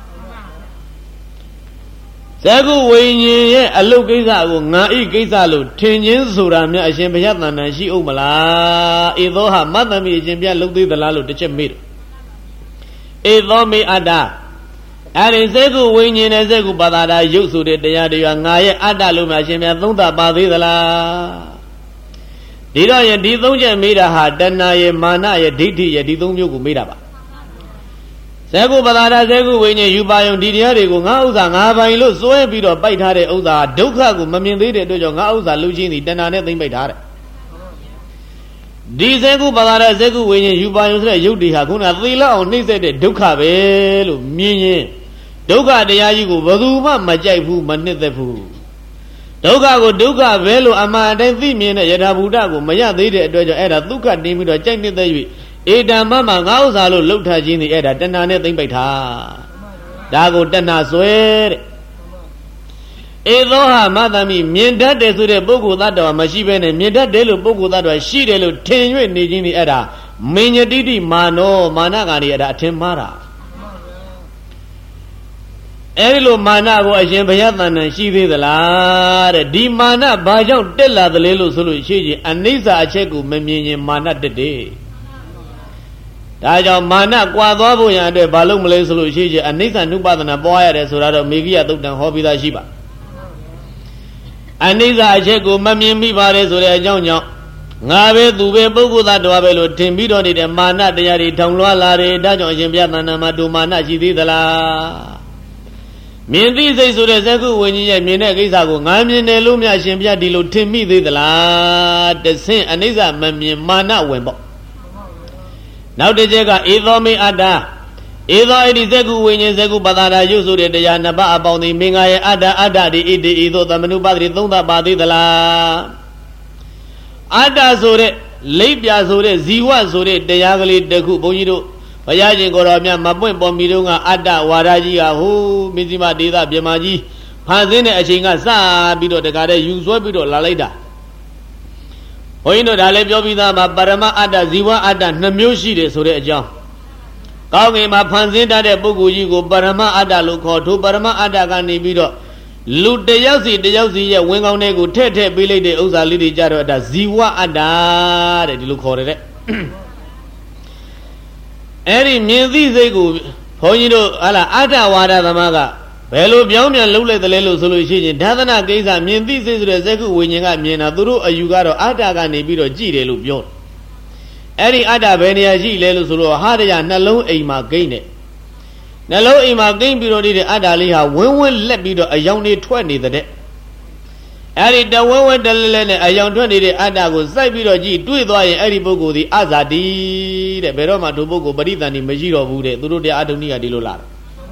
ဇဂုဝိညာဉ်ရဲ့အလုတ်ကိစ္စကိုငါဤကိစ္စလို့ထင်ခြင်းဆိုတာများအရှင်ဘုရားသန္တာရှိဥမလားဧသောဟမသမိအရှင်ဘုရားလုပ်သေးသလားလို့တစ်ချက်မေးတယ်ဧသောမေအတ္တအဲ့ဒီဇဂုဝိညာဉ်နဲ့ဇဂုပတ္တရုပ်ဆိုတဲ့တရားတွေကငါရဲ့အတ္တလို့များအရှင်ဘုရားသုံးသပါသေးသလားဒီတော့ယဒီသုံးချက်မေးတာဟာတဏှာရဲ့မာနရဲ့ဒိဋ္ဌိရဲ့ဒီသုံးမျိုးကိုမေးတာပါဇဂုပတ္တဇဂုဝိညာဉ်ယူပါယုံဒီတရားတွေကိုငါဥစ္စာငါပိုင်လို့စွဲပြီးတော့ပိုက်ထားတဲ့ဥစ္စာဒုက္ခကိုမမြင်သေးတဲ့အတွက်ကြောင့်ငါဥစ္စာလူချင်းသည်တဏှာနဲ့သိမ့်ပိုက်ထားတယ်ဒီဇေကုပါဒရဇေကုဝိညာဉ်ယူပါယုံဆိုတဲ့ယုတ်တိဟာခုနသီလအောင်နှိမ့်ဆက်တဲ့ဒုက္ခပဲလို့မြင်ရင်ဒုက္ခတရားကြီးကိုဘယ်သူမှမကြိုက်ဘူးမနှစ်သက်ဘူးဒုက္ခကိုဒုက္ခပဲလို့အမှန်တိုင်းသိမြင်တဲ့ယထာဘူတကိုမရသေးတဲ့အတွက်ကြောင့်အဲ့ဒါဒုက္ခတင်းပြီးတော့ကြိုက်နှစ်သက်၍ဧတံမမငါဥစ္စာလို့လှုပ်ထားခြင်းဒီအဲ့ဒါတဏှာနဲ့သိမ့်ပိုက်တာဒါကိုတဏှာဆွဲတဲ့ဧသောဟာမသမိမြင်တတ်တယ်ဆိုတဲ့ပုဂ္ဂိုလ်သတ္တဝါမရှိဘဲနဲ့မြင်တတ်တယ်လို့ပုဂ္ဂိုလ်သတ္တဝါရှိတယ်လို့ထင်၍နေခြင်းဒီအဲ့ဒါမဉ္ဇတိတိမာနောမာနကနေအဲ့ဒါအထင်မှားတာအဲ့ဒီလိုမာနကိုအရှင်ဘုရားတန်တန်ရှိသေးသလားတဲ့ဒီမာနဘာကြောင့်တက်လာသလဲလို့ဆိုလို့ရှိရင်အနိစ္စအချက်ကိုမမြင်ရင်မာနတက်တယ်ဒါကြောင့်မာနကွာသွားဖို့ရန်အတွက်ဘာလို့မလဲဆိုလို့ရှိရင်အနိစ္စနုပဒနာပွားရတယ်ဆိုတာတော့မေဂိယသုတ်တံဟောပြီးသားရှိပါအနိစ္စအချက်ကိုမမြင်မိပါတယ်ဆိုတဲ့အကြောင်းကြောင့်ငါပဲသူပဲပုဂ္ဂိုလ်သားတော်ပဲလို့ထင်ပြီးတော့နေတဲ့မာနတရားတွေထောင်လွှားလာတယ်ဒါကြောင့်အရှင်ဘုရားတန်တန်မှာဒုမာနရှိသေးသလားမြင်သိစိတ်ဆိုတဲ့ဇဂုဝိညာဉ်ရဲ့မြင်တဲ့ကိစ္စကိုငါမြင်တယ်လို့များရှင်ဘုရားဒီလိုထင်မိသေးသလားတဆင့်အနိစ္စမမြင်မာနဝင်ပေါ့နောက်တစ်ချက်ကဧသောမေအတ္တဧသောဣတိဇဂုဝိညာဉ်ဇဂုပတာရာယုဆိုတဲ့တရားနှစ်ပါးအပေါင်းသည်မင်္ဂရဲ့အတ္တအတ္တဒီဣတိဤသို့သမနုပတိသုံးသပါသေးသလားအတ္တဆိုတဲ့လိပ်ပြဆိုတဲ့ဇီဝဆိုတဲ့တရားကလေးတစ်ခုဘုန်းကြီးတို့ဘုရားရှင်ကိုယ်တော်မြတ်မပွင့်ပေါ်မီတော့ကအတ္တဝါဒကြီးဟာဟိုမင်းစီမဒေသပြမကြီးဖန်ဆင်းတဲ့အချိန်ကစပြီးတော့တခါတည်းယူဆွဲပြီးတော့လာလိုက်တာဘုန်းကြီးတို့ဒါလည်းပြောပြီးသားမှာပရမအတ္တဇီဝအတ္တနှစ်မျိုးရှိတယ်ဆိုတဲ့အကြောင်းကောင်းကင်မှာဖန်ဆင်းတတ်တဲ့ပုဂ္ဂိုလ်ကြီးကိုပရမအတ္တလို့ခေါ်ထိုပရမအတ္တကနေပြီးတော့လူတယောက်စီတယောက်စီရဲ့ဝင်ကောင်းတဲ့ကိုထည့်ထည့်ပေးလိုက်တဲ့ဥစ္စာလေးတွေကြတော့ဒါဇီဝအတ္တတဲ့ဒီလိုခေါ်တယ်တဲ့အဲ့ဒီမြင်သိစိတ်ကိုဘုန်းကြီးတို့ဟာလားအတ္တဝါဒသမားကဘယ်လိုပြောင်းပြန်လှုပ်လိုက်တယ်လဲလို့ဆိုလို့ရှိရင်ဒါသနာကိစ္စမြင်သိစိတ်ဆိုတဲ့ဇဂုဝိညာဉ်ကမြင်တာသူတို့အယူကတော့အတ္တကနေပြီးတော့ကြည်တယ်လို့ပြောတယ်အဲ့ဒီအတ္တဘယ်နေရာရှိလဲလို့ဆိုတော့ဟာတရားနှလုံးအိမ်မှာဂိမ့်တယ်နှလုံးအိမ်မှာဂိမ့်ပြီးတော့ဒီအတ္တလေးဟာဝင်းဝင်းလက်ပြီးတော့အယောင်တွေထွက်နေတဲ့အဲ့ဒီတဝင်းဝင်းတလဲလဲနဲ့အယောင်ထွက်နေတဲ့အတ္တကိုစိုက်ပြီးတော့ကြည့်တွေ့သွားရင်အဲ့ဒီပုဂ္ဂိုလ်ဒီအဇာတိတဲ့ဘယ်တော့မှဒီပုဂ္ဂိုလ်ပရိသန္တိမရှိတော့ဘူးတဲ့သူတို့တရားအထုံးကြီးကဒီလိုလာတယ်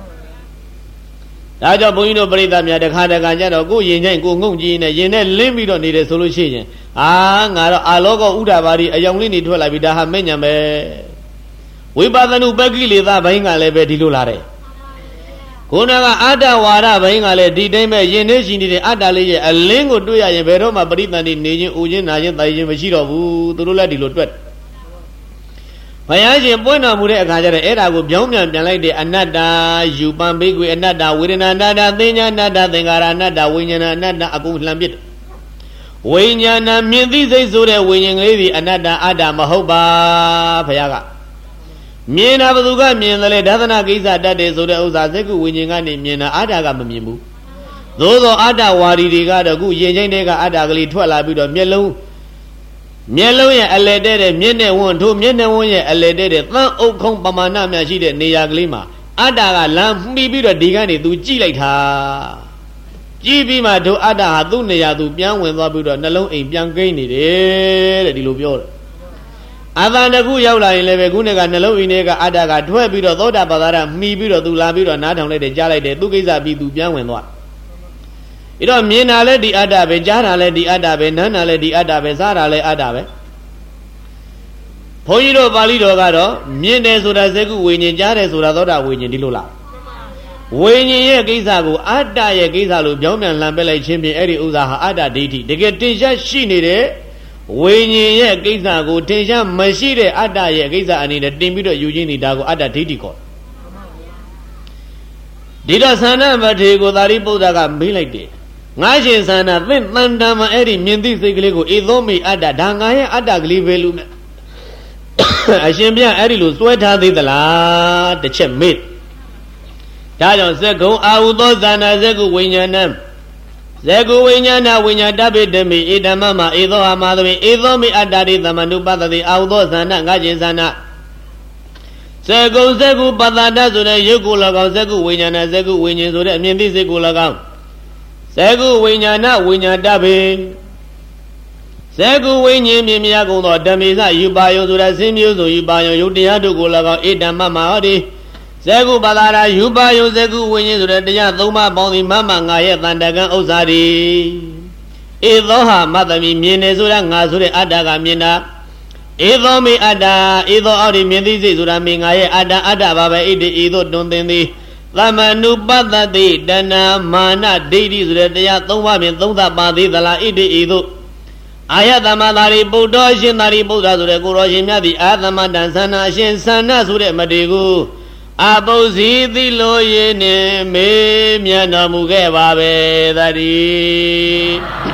ဒါကြောင့်ဘုန်းကြီးတို့ပရိသတ်များတခါတခါကျတော့ကိုယ်ရင်ချင်းကိုငုံကြည့်နေရင်နဲ့လင်းပြီးတော့နေတယ်ဆိုလို့ရှိရင်အာငါတော့အာလောကဥဒ္ဓဘာတိအယောင်လေးနေထွက်လာပြီဒါဟာမဲ့ညာပဲဝိပဿနုပက္ခိလေသဘိုင်းကလည်းပဲဒီလိုလာတယ်ခုနကအတ္တဝါဒဘိုင်းကလည်းဒီတိုင်းပဲရင်ထဲရှိနေတဲ့အတ္တလေးရဲ့အလင်းကိုတွေ့ရရင်ဘယ်တော့မှပရိသန္တိနေခြင်းဥခြင်းနာခြင်းတိုင်ခြင်းမရှိတော့ဘူးသူတို့လည်းဒီလိုတွေ့ဘုရားရှင်ပွင့်တော်မူတဲ့အခါကျတော့အဲ့ဒါကိုပြောင်းပြန်ပြန်လိုက်တဲ့အနတ္တယူပံဘိကွေအနတ္တဝေဒနာအနတ္တသင်္ညာအနတ္တသင်္ခါရအနတ္တဝိညာဏအနတ္တအကုန်လှန်ပစ်ဝိညာဏမြင်သိစိတ်ဆိုတဲ့ဝိညာဉ်ကလေးဒီအနတ္တအတ္တမဟုတ်ပါဘုရားကမြင်တာဘသူကမြင်တယ်လေဒါသနာကိစ္စတတ်တယ်ဆိုတဲ့ဥစ္စာဇဂုဝိညာဉ်ကနေမြင်တာအတ္တကမမြင်ဘူးသို့သောအတ္တဝါဒီတွေကတော့ခုရင်ချင်းတွေကအတ္တကလေးထွက်လာပြီးတော့မျက်လုံးမျက်လုံးရဲ့အလဲတဲ့တဲ့မျက်နှာဝန်ထိုမျက်နှာဝန်ရဲ့အလဲတဲ့တဲ့သံအုပ်ခုံပမာဏများရှိတဲ့နေရာကလေးမှာအတ္တကလမ်းမှီပြီးတော့ဒီကနေသူကြည့်လိုက်တာကြည့်ပြီးမှတို့အတ္တဟာသူ့နေရာသူပြန်ဝင်သွားပြီးတော့နှလုံးအိမ်ပြန်ကိန်းနေတယ်တဲ့ဒီလိုပြောတယ်အတန်တခုရောက်လာရင်လည်းပဲခုနကနှလုံးအိမ်ထဲကအတ္တကထွက်ပြီးတော့သောတာပတ္တရမှီပြီးတော့သူလာပြီးတော့နားထောင်လိုက်တယ်ကြားလိုက်တယ်သူကိစ္စပြီးသူပြန်ဝင်သွားအဲ့တော့မြင်တာလည်းဒီအတ္တပဲကြားတာလည်းဒီအတ္တပဲနားတာလည်းဒီအတ္တပဲစားတာလည်းအတ္တပဲဘုန်းကြီးတို့ပါဠိတော်ကတော့မြင်တယ်ဆိုတာဇဂုဝိညာဉ်ကြားတယ်ဆိုတာသောတာဝိညာဉ်ဒီလိုလားဝိညာဉ်ရဲ့ကိစ္စကိုအတ္တရဲ့ကိစ္စလို့ပြောင်းပြန်လှန်ပက်လိုက်ခြင်းဖြင့်အဲ့ဒီဥစ္စာဟာအတ္တဒိဋ္ဌိတကယ်တင်ရှားရှိနေတဲ့ဝိညာဉ်ရဲ့ကိစ္စကိုတင်ရှားမရှိတဲ့အတ္တရဲ့ကိစ္စအနေနဲ့တင်ပြီးတော့ယူခြင်းနေတာကိုအတ္တဒိဋ္ဌိခေါ်ဒီတော့သန္နမထေကိုသာရိပုတ္တကမေးလိုက်တယ်ငါရှင်သန္နသင့်တန်တံမှာအဲ့ဒီမြင်သိစိတ်ကလေးကိုဧသောမိအတ္တဒါငါရဲ့အတ္တကလေးပဲလို့အရှင်ဗျအဲ့ဒီလိုစွဲထားသေးသလားတစ်ချက်မေးဒါကြောင့်ဇဂုံအာဟုသောသန္နဇဂုဝိညာဏံဇဂုဝိညာဏဝိညာတပိတမိဧဓမ္မမဧသောဟာမသမိဧသောမိအတ္တရိသမနုပတတိအာဟုသောသန္နငါရှင်သန္နဇဂုံဇဂုပတ္တဆိုတဲ့ရုပ်ကို၎င်းဇဂုဝိညာဏဇဂုဝိညာဉ်ဆိုတဲ့အမြင်သိစိတ်ကို၎င်းဇဂုဝိညာဏဝိညာတပိဇေကုဝိညာဉ်မြင်မြတ်ကုန်သောဓမ္မေစယူပါယုံဆိုတာဆင်းမျိုးစုံယူပါယုံယုတ်တရားတို့ကို၎င်းဣဒံမမဟောတိဇေကုပါလာရာယူပါယုံဇေကုဝိညာဉ်ဆိုတဲ့တရားသုံးပါးပေါင်းသည်မမငါရဲ့တန်တကံဥစ္စာတွေဧသောဟာမတ္တမိမြင်နေဆိုတာငါဆိုတဲ့အတ္တကမြင်တာဧသောမေအတ္တဧသောအောက်ဒီမြင်သိစိတ်ဆိုတာမေငါရဲ့အတ္တအတ္တပါပဲဣတိဤသို့တွင်သင်သည်သမနုပတ္တတိတဏမာနဒိဋ္ဌိဆိုတဲ့တရားသုံးပါးဖြင့်သုံးသပ်ပါသေးသလားဣတိဤသို့အာယသမသာရိပုတ္တအရှင်သာရိပုတ္တဆိုတဲ့ကိုရောရှင်မြတ်သည်အာသမတံသန္နာအရှင်သန္နာဆိုတဲ့မတေကိုအပုဇ္ဇီသိလိုရင်းနှင့်မေးမြတ်တော်မူခဲ့ပါပဲသတည်း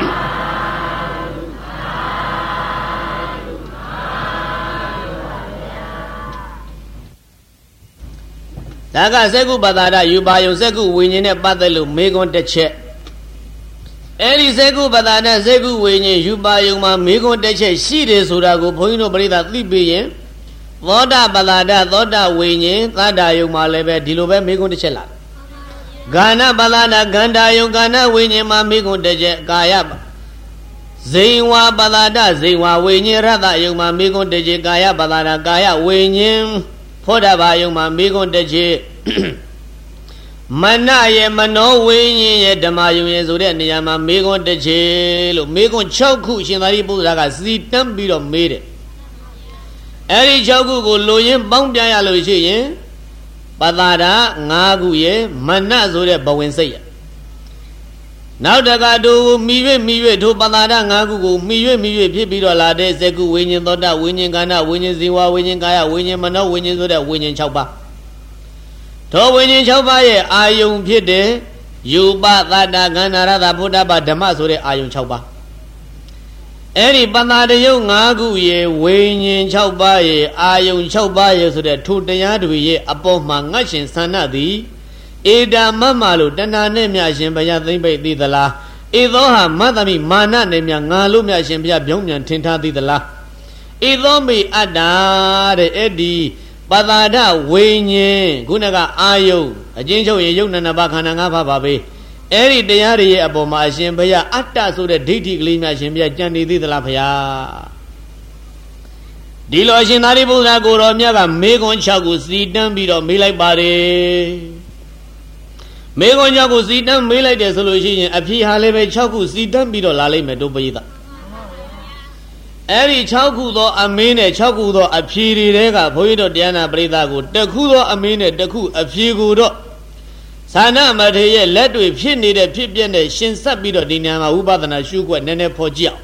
ဒါကစက္ကုပတာဒယူပါယုံစက္ကုဝိညာဉ်နဲ့ပတ်သက်လို့မေးခွန်းတစ်ချက်အဲ့ဒီစက္ကုပတာဒစက္ကုဝိညာဉ်ယူပါယုံမှာမေးခွန်းတစ်ချက်ရှိတယ်ဆိုတာကိုဘုန်းကြီးတို့ပြိဿသိပြီးရင်သောတာပတာဒသောတာဝိညာဉ်သတ္တယုံမှာလည်းပဲဒီလိုပဲမေးခွန်းတစ်ချက်လာဂာဏပတာဒဂန္ဓာယုံဂာဏဝိညာဉ်မှာမေးခွန်းတစ်ချက်ကာယဇိဝပတာဒဇိဝဝိညာဉ်ရတ္တယုံမှာမေးခွန်းတစ်ချက်ကာယပတာဒကာယဝိညာဉ်ဖောဓဘာယုံမှာမေးခွန်းတစ်ချက်မနရဲ့မနောဝိညာဉ်ရဲ့ဓမ္မယုံရဲ့ဆိုတဲ့နေရာမှာမေးခွန်းတစ်ချက်လို့မေးခွန်း၆ခုရှင်သာရိပုတ္တရာကစီတန်းပြီးတော့မေးတယ်အဲ့ဒီ၆ခုကိုလိုရင်းပေါင်းပြရလို့ရှိရင်ပတာဒ၅ခုရဲ့မနဆိုတဲ့ဘဝင်စိတ်ရနောက်တကတူမိ၍မိ၍ထိုပတာဒ၅ခုကိုမိ၍မိ၍ဖြစ်ပြီးတော့လာတဲ့စက္ကုဝိညာဉ်သောတာဝိညာဉ်ကဏဝိညာဉ်ဇီဝဝိညာဉ်ကာယဝိညာဉ်မနောဝိညာဉ်ဆိုတဲ့ဝိညာဉ်၆ပါးသောဝိညာဉ်၆ပါးရဲ့အာယုံဖြစ်တဲ့ယူပသတ္တကန္နာရတဘုဒ္ဓဘာဓမ္မဆိုတဲ့အာယုံ၆ပါးအဲ့ဒီပတာဒယုံ၅ခုရဲ့ဝိညာဉ်၆ပါးရဲ့အာယုံ၆ပါးရဲ့ဆိုတဲ့ထိုတရားတွေရဲ့အပေါ်မှာငတ်ရှင်ဆန္ဒသည်ဧဒမမလို့တဏှာနဲ့မြရှင်ဘုရားသိမ့်ပိတ်သိသလားဧသောဟာမတ္တမိမာနနဲ့မြငါလို့မြရှင်ဘုရားပြောင်းပြန်ထင်ထားသိသလားဧသောမေအတ္တာတဲ့အဲ့ဒီပတာဒဝိညာဉ်ခုနကအာယုံအချင်းချုပ်ရေယုံနနပါခန္ဓာ၅ပါးပါပဲအဲ့ဒီတရားတွေရဲ့အပေါ်မှာအရှင်ဘုရားအတ္တဆိုတဲ့ဒိဋ္ဌိကလေးများရှင်ဘုရားကြံနေသေးသလားဘုရားဒီလိုအရှင်သာရိပုတ္တရာကိုတော်မြတ်ကမေခွန်း၆ခုစီတန်းပြီးတော့မေးလိုက်ပါတယ်မေခွန်း၆ခုစီတန်းမေးလိုက်တယ်ဆိုလို့ရှိရင်အဖြေဟာလည်းပဲ၆ခုစီတန်းပြီးတော့လာလိမ့်မယ်တို့ပရိသတ်အဲ့ဒီ၆ခုသောအမင်းနဲ့၆ခုသောအဖြေတွေတဲကဘုန်းကြီးတို့တရားနာပရိသတ်ကိုတစ်ခုသောအမင်းနဲ့တစ်ခုအဖြေကိုတော့သာဏမထေရရဲ့လက်တွေဖြစ်နေတဲ့ဖြစ်ပြတဲ့ရှင်ဆက်ပြီးတော့ဒီနေရာမှာဝိပဿနာရှုွက်နည်းနည်းဖော်ကြည့်အောင်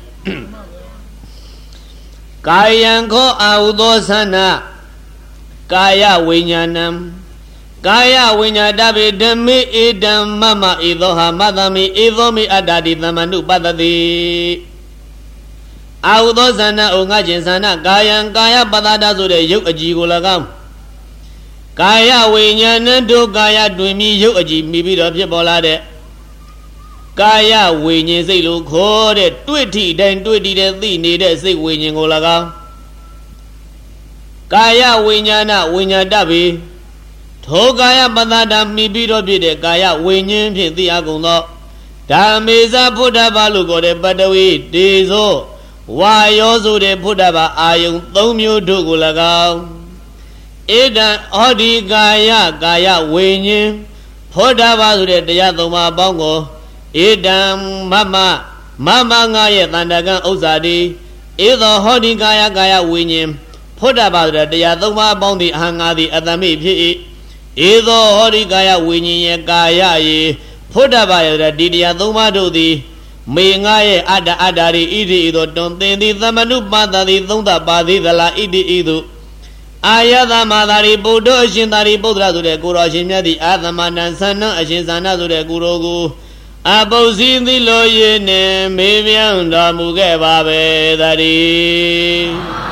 ကာယံခောအာဟုသောသနာကာယဝိညာဏံကာယဝိညာတဗေဓမ္မေဧတံမမဧသောဟာမတ္တမိဧသောမိအတ္တတိသမနုပတ္တတိအာဟုသောသနာဩငါခြင်းသနာကာယံကာယပတ္တဒဆိုတဲ့ရုပ်အကြည်ကို၎င်းကာယဝိညာဏတို့ကာယတွင်မြည်ရုပ်အကြည်မိပြီးတော့ဖြစ်ပေါ်လာတဲ့ကာယဝိညာဉ်စိတ်လို့ခေါ်တဲ့တွေ့ထိတိုင်းတွေ့တည်တဲ့သိနေတဲ့စိတ်ဝိညာဉ်ကို၎င်းကာယဝိညာဏဝိညာတဗေထိုကာယပတ္တဒမိပြီးတော့ဖြစ်တဲ့ကာယဝိညာဉ်ဖြင့်သိအပ်ကုန်သောဓမ္မေဇဘုဒ္ဓဘာလို့ခေါ်တဲ့ပတ္တဝီတေဇောဝါယောဆိုတဲ့ဘုဒ္ဓဘာအာယုံ၃မျိုးတို့ကို၎င်းဧတံဩဒီကာယကာယဝိညာဉ်ဘုဒ္ဓဘာဆိုတဲ့တရားသုံးပါးအပေါင်းကိုဧတံမမမမငါရဲ့တန်တကံဥစ္စာတိဧသောဟောဒီကာယကာယဝိညာဉ်ဘုဒ္ဓဘာဆိုတဲ့တရားသုံးပါးအပေါင်းသည်အဟံငါသည်အတ္တမိဖြစ်၏ဧသောဟောဒီကာယဝိညာဉ်ရဲ့ကာယယေဘုဒ္ဓဘာရဲ့ဒီတရားသုံးပါးတို့သည်မေငါရဲ့အတ္တအတ္တရိဣတိဤသို့တွင်သင်သည်သမနုပတ္တတိသုံးသပါသေးသလားဣတိဤသို့အာယသမသာရိပုတ္တအရှင်သာရိပုတ္တရာဆိုတဲ့ကိုတော်ရှင်မြတ်သည်အာသမဏံသန္နအရှင်သန္နဆိုတဲ့ကိုတော်ကိုအပုဇ္ဇိသိလိုရင်းနှင့်မေးမြန်းတော်မူခဲ့ပါပဲသတည်း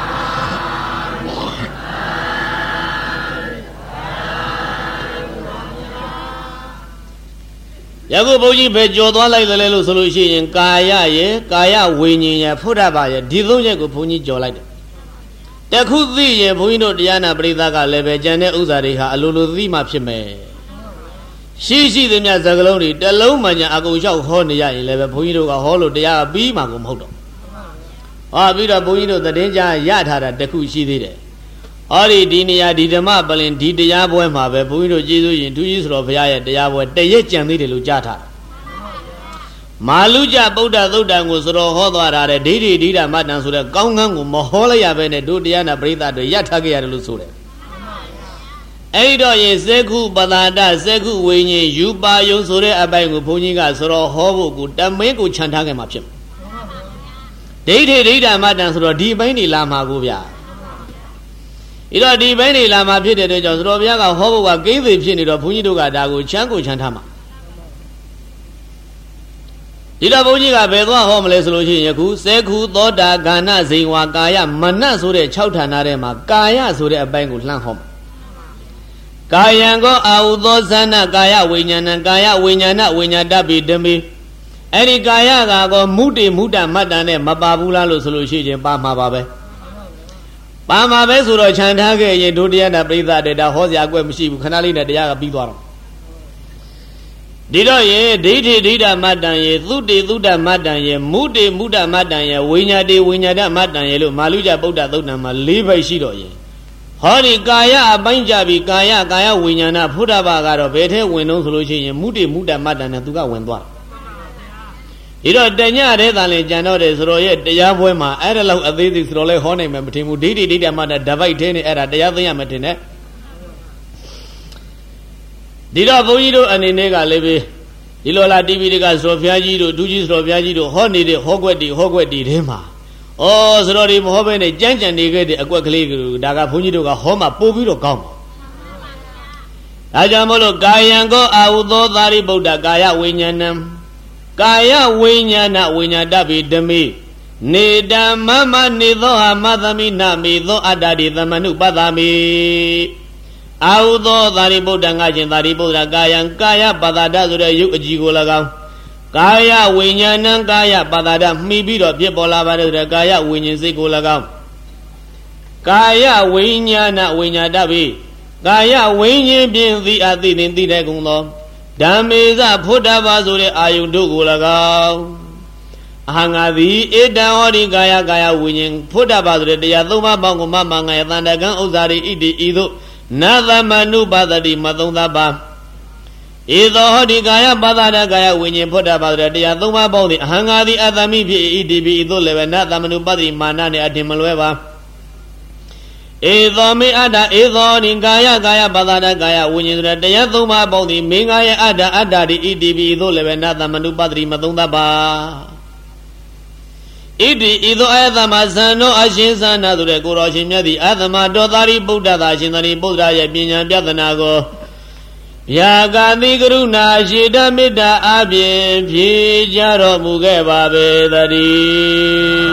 ယခုဘုန်းကြီးပဲကြော်သွားလိုက်တယ်လို့ဆိုလို့ရှိရင်ကာယရဲ့ကာယဝိညာဉ်ရဲ့ဖုဒ္ဓဘာရဲ့ဒီသုံးချက်ကိုဘုန်းကြီးကြော်လိုက်တယ်တခုသိရင်ဘုန်းကြီးတို့တရားနာပရိသတ်ကလည်းပဲကျန်တဲ့ဥစ္စာတွေဟာအလိုလိုသိမှဖြစ်မယ်ရှိရှိသမျှစကလုံးတွေတစ်လုံးမှညာအကုန်လျှောက်ဟောနေရရင်လည်းပဲဘုန်းကြီးတို့ကဟောလို့တရားပြီးမှကိုမဟုတ်တော့ဟောပြီးတော့ဘုန်းကြီးတို့သတင်းကြားရထားတာတခုရှိသေးတယ်ဟောဒီဒီနေရာဒီဓမ္မပလင်ဒီတရားပွဲမှာပဲဘုန်းကြီးတို့ကျေးဇူးရင်ထူးကြီးဆိုတော်ဘုရားရဲ့တရားပွဲတရက်ကြံသေးတယ်လို့ကြားထားမာလူကြဗုဒ္ဓသုတ်တံကိုဆိုတော်ဟောသွားတာတဲ့ဒိဋ္ဌိဒိဋ္ဌမတ္တံဆိုတဲ့ကောင်းကန်းကိုမဟောလိုက်ရပဲနဲ့တို့တရားနာပရိသတ်တွေရထားခဲ့ရတယ်လို့ဆိုတယ်အဲ့တော့ရင်စေခုပတာတစေခုဝိညာဉ်ယူပါယုံဆိုတဲ့အပိုင်းကိုဘုန်းကြီးကဆိုတော့ဟောဖို့ကိုတမင်းကိုခြံထားခဲ့မှာဖြစ်မှာဒိဋ္ဌိဒိဋ္ဌမတ္တံဆိုတော့ဒီပိုင်းနေလာမှာကိုဗျာအဲ့တော့ဒီပိုင်းနေလာမှာဖြစ်တဲ့အတွက်ကြောင့်ဆိုတော့ဘုရားကဟောဖို့ကကိန်းသေးဖြစ်နေတော့ဘုန်းကြီးတို့ကဒါကိုချမ်းကိုခြံထားမှာဒီတော့ဘုန်းကြီးကဘယ်သွားဟောမလဲဆိုလို့ရှိရင်ယခုစေခုသောတာဂာဏဇိန်ဝါကာယမနဆိုတဲ့၆ဌာနထဲမှာကာယဆိုတဲ့အပိုင်းကိုလှမ်းဟောမှာကာယံကောအာဟုသောသနကာယဝိညာဏံကာယဝိညာဏဝိညာတပိဓမေအဲ့ဒီကာယကကောမုတေမုတမတ္တနဲ့မပါဘူးလားလို့ဆိုလို့ရှိရင်ပါမှာပါပဲပါမှာပဲဆိုတော့ခြံထားခဲ့ရင်ဒုတရားနာပရိသတ်တွေဒါဟောစရာအကွက်မရှိဘူးခဏလေးနဲ့တရားကပြီးသွားတော့ဒီတော့ရေဒိဋ္ဌိဒိဋ္ဌမတ္တံရေသုတေသုတ္တမတ္တံရေမုတေမုတမတ္တံရေဝိညာတေဝိညာတမတ္တံရေလို့မာလူကြဗုဒ္ဓသုတ်တံမှာ၄ဘိုက်ရှိတော့ရေဟောဒီကာယအပိုင်းကြပြီကာယကာယဝိညာဏဖုဒ္ဓဘာကတော့ဘယ်ထဲဝင်တော့ဆိုလို့ရှိရင်မုတေမုတမတ္တံနဲ့သူကဝင်သွားဒီတော့တညတဲ့တန်လင်ကြံတော့တယ်ဆိုတော့ရဲ့တရားပွဲမှာအဲ့ဒါလောက်အသေးသေးဆိုတော့လဲဟောနိုင်မှာမထင်ဘူးဒိဋ္ဌိဒိဋ္ဌမတ္တဓဘိုက်ထဲနဲ့အဲ့ဒါတရားသိရမထင်နဲ့ဒီတော့ဘုန်းကြီးတို့အနေနဲ့ကလည်းပဲဒီလိုလား တီဗီ တွေကဆိုဖျားကြီးတို့ဒူးကြီးဆိုဖျားကြီးတို့ဟောနေတဲ့ဟောကွက်တီဟောကွက်တီထဲမှာဩဆိုတော့ဒီမဟောဘဲနဲ့ကြမ်းကြံနေခဲ့တဲ့အကွက်ကလေးကဒါကဘုန်းကြီးတို့ကဟောမှပို့ပြီးတော့ကောင်းပါဒါကြောင့်မို့လို့ကာယံကောအာဟုသောသာရိပုတ္တကာယဝိညာဏံကာယဝိညာဏဝိညာတပိဓမေနေတံမမနေသောဟာမသမိနမေသောအတ္တတိသမနုပတ္တမေအာဟုသောသာရိပုတ္တငါချင်းသာရိပုတ္တရာကာယံကာယပတ္တဆိုတဲ့ယုတ်အကြည်ကို၎င်းကာယဝိညာဏံကာယပတ္တမှီပြီးတော့ဖြစ်ပေါ်လာပါတဲ့ကာယဝိညာဉ်စိတ်ကို၎င်းကာယဝိညာဏဝိညာတပိကာယဝိညာဉ်ဖြင့်သိအပ်သိတင်သိတဲ့ကုံသောဓမ္မေဇဖုဒ္ဓဘာဆိုတဲ့အာယုတို့ကို၎င်းအဟံငါသည်ဧတံဟောဒီကာယကာယဝိညာဉ်ဖုဒ္ဓဘာဆိုတဲ့တရားသုံးပါးပေါင်းကိုမမငါယတန္တကံဥစ္စာရိဣတိဤသို့နသမနုပါဒတိမသုံးသပါဧသောဟောဒီကာယပါဒနာကာယဝိညာဉ်ဖုဒ္ဓဘာဆိုတဲ့တရားသုံးပါးပေါင်းသည်အဟံငါသည်အတ္တမိဖြစ်ဣတိပိဤသို့လည်းပဲနသမနုပါဒတိမာနနဲ့အထင်မလွဲပါဧသောမေအတ္တဧသောနိကာယကာယပါဒနာကာယဝိညာဉ်ဆိုတဲ့တရားသုံးပါးပေါင်းသည်မင်းကာယအတ္တအတ္တတိဣတိပိဤသို့လည်းပဲနသမနုပါဒတိမသုံးသပါဣတိဤသို့အယသမဇန်သောအရှင်ဇာနာဆိုတဲ့ကိုတော်ရှင်မြတ်သည်အသမတော်သာရိပုတ္တသာရှင်သာရိပုတ္တရာရဲ့ပညာပြသနာကိုဗျာဂတိကရုဏာရှိတမေတ္တာအပြင်ဖြေကြတော်မူခဲ့ပါပေသတည်း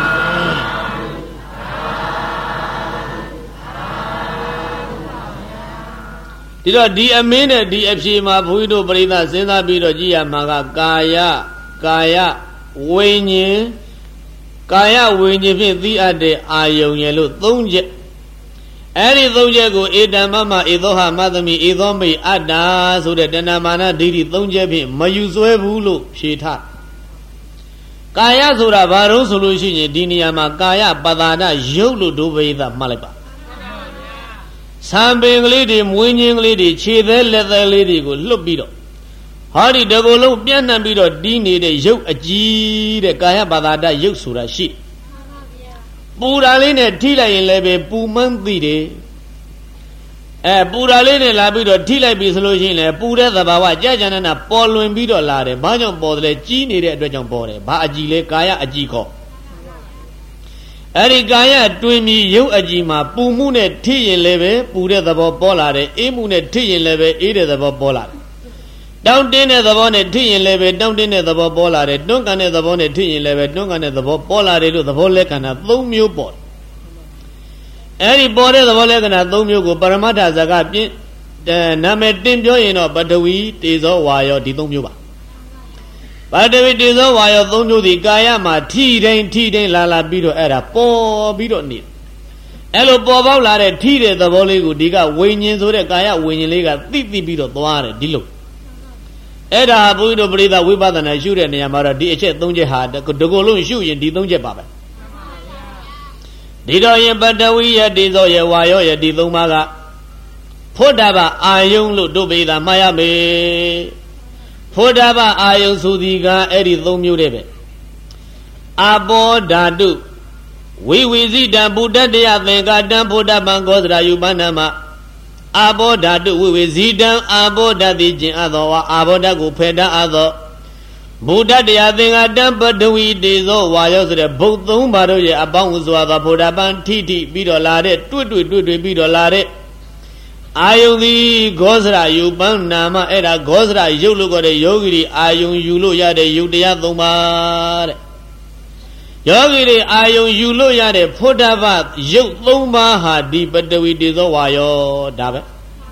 ဒီတော့ဒီအမင်းနဲ့ဒီအဖြေမှာဘုန်းကြီးတို့ပရိသတ်စဉ်းစားပြီးတော့ကြည့်ရမှာကကာယကာယဝိညာဉ်ကာယဝိညာဉ်ဖြင့်သိအပ်တဲ့အာယုံရဲ့လို့သုံးချက်အဲ့ဒီသုံးချက်ကိုဧတံမမဧသောဟမသမိဧသောမိအတ္တာဆိုတဲ့တဏမာနဒိဋ္ဌိသုံးချက်ဖြင့်မယူဆွဲဘူးလို့ဖြေထားကာယဆိုတာဘာလို့ဆိုလို့ရှိရင်ဒီနေရာမှာကာယပတာဒရုပ်လို့ဒုဗေဒမှတ်လိုက်ပါသံပင်ကလေးတွေမွေးညင်းကလေးတွေခြေသေးလက်သေးလေးတွေကိုလွတ်ပြီးတော့ဟောဒီတကူလုံးပြန့်နှံ့ပြီးတော့တီးနေတဲ့ရုပ်အကြီးတဲ့ကာယပါဒတရုပ်ဆိုတာရှိပူတာလေးနဲ့ထိလိုက်ရင်လည်းပဲပူမှန်းသိတယ်အဲပူတာလေးနဲ့လာပြီးတော့ထိလိုက်ပြီဆိုလို့ရှိရင်လည်းပူတဲ့သဘာဝကြာကြာနာနာပေါ်လွင်ပြီးတော့လာတယ်ဘာကြောင့်ပေါ်တယ်လဲကြီးနေတဲ့အတွက်ကြောင့်ပေါ်တယ်ဘာအကြီးလဲကာယအကြီးခေါ်အဲ့ဒီကာယတွင်မြည်ရုပ်အကြီးမှာပူမှုနဲ့ထိရင်လည်းပဲပူတဲ့သဘောပေါ်လာတယ်အေးမှုနဲ့ထိရင်လည်းပဲအေးတဲ့သဘောပေါ်လာတယ်တောင်းတင်းတဲ့သဘောနဲ့ထိရင်လည်းပဲတောင်းတင်းတဲ့သဘောပေါ်လာတယ်တွန်းကန်တဲ့သဘောနဲ့ထိရင်လည်းပဲတွန်းကန်တဲ့သဘောပေါ်လာတယ်လို့သဘောလက္ခဏာ၃မျိုးပေါ်တယ်အဲ့ဒီပေါ်တဲ့သဘောလက္ခဏာ၃မျိုးကိုပရမတ္ထဇာကပြင်းနာမည်တင်ပြောရင်တော့ပထဝီတေဇောဝါယောဒီ၃မျိုးပါပထဝီတေဇောဝါယော၃မျိုးဒီကာယမှာထိတိုင်းထိတိုင်းလာလာပြီးတော့အဲ့ဒါပေါ်ပြီးတော့နေအဲ့လိုပေါ်ပေါက်လာတဲ့ထိတဲ့သဘောလေးကိုဒီကဝိညာဉ်ဆိုတဲ့ကာယဝိညာဉ်လေးကသိသိပြီးတော့သွားတယ်ဒီလိုအဲ့ဒါဘုန်းကြီးတို့ပရိသတ်ဝိပဿနာရှုတဲ့နေရာမှာတော့ဒီအချက်၃ချက်ဟာဒီကိုယ်လုံးရှုရင်ဒီ၃ချက်ပါပဲဒီတော့ရင်ပတဝီယတိသောယဝါယောယတိသုံးပါးကဖို့တာပါအာယုံလို့တို့ပေတာမှားရမယ်ဖို့တာပါအာယုံဆိုသည်ကအဲ့ဒီသုံးမျိုးတည်းပဲအာဘောဓာတုဝိဝိဇိတံဗုဒ္ဓတရားသင်္ကာတံဖို့တာပံကောသရာယုပန္နမအာဘောဓာတုဝိဝိဇိတံအာဘောဓတိကျင်အသောဝါအာဘောဓကိုဖယ်တတ်အသောဗုဒ္ဓတရားသင်္ကာတံပတဝီတေဇောဝါယောဆိုတဲ့ဘုတ်သုံးပါတို့ရဲ့အပေါင်းစွာသောဖို့တာပံထိထိပြီးတော့လာတဲ့တွေ့တွေ့တွေ့တွေ့ပြီးတော့လာတဲ့အာယုန်သည်ဂောဇရယုပန်းနာမအဲ့ဒါဂောဇရယုတ်လို့ခေါ်တဲ့ယောဂီတွေအာယုန်ယူလို့ရတဲ့ယုတ်တရားသုံးပါတဲ့ယောဂီတွေအာယုန်ယူလို့ရတဲ့ဖို့တာပယုတ်သုံးပါဟာဒီပတဝီတေဇောဝါယောဒါပဲ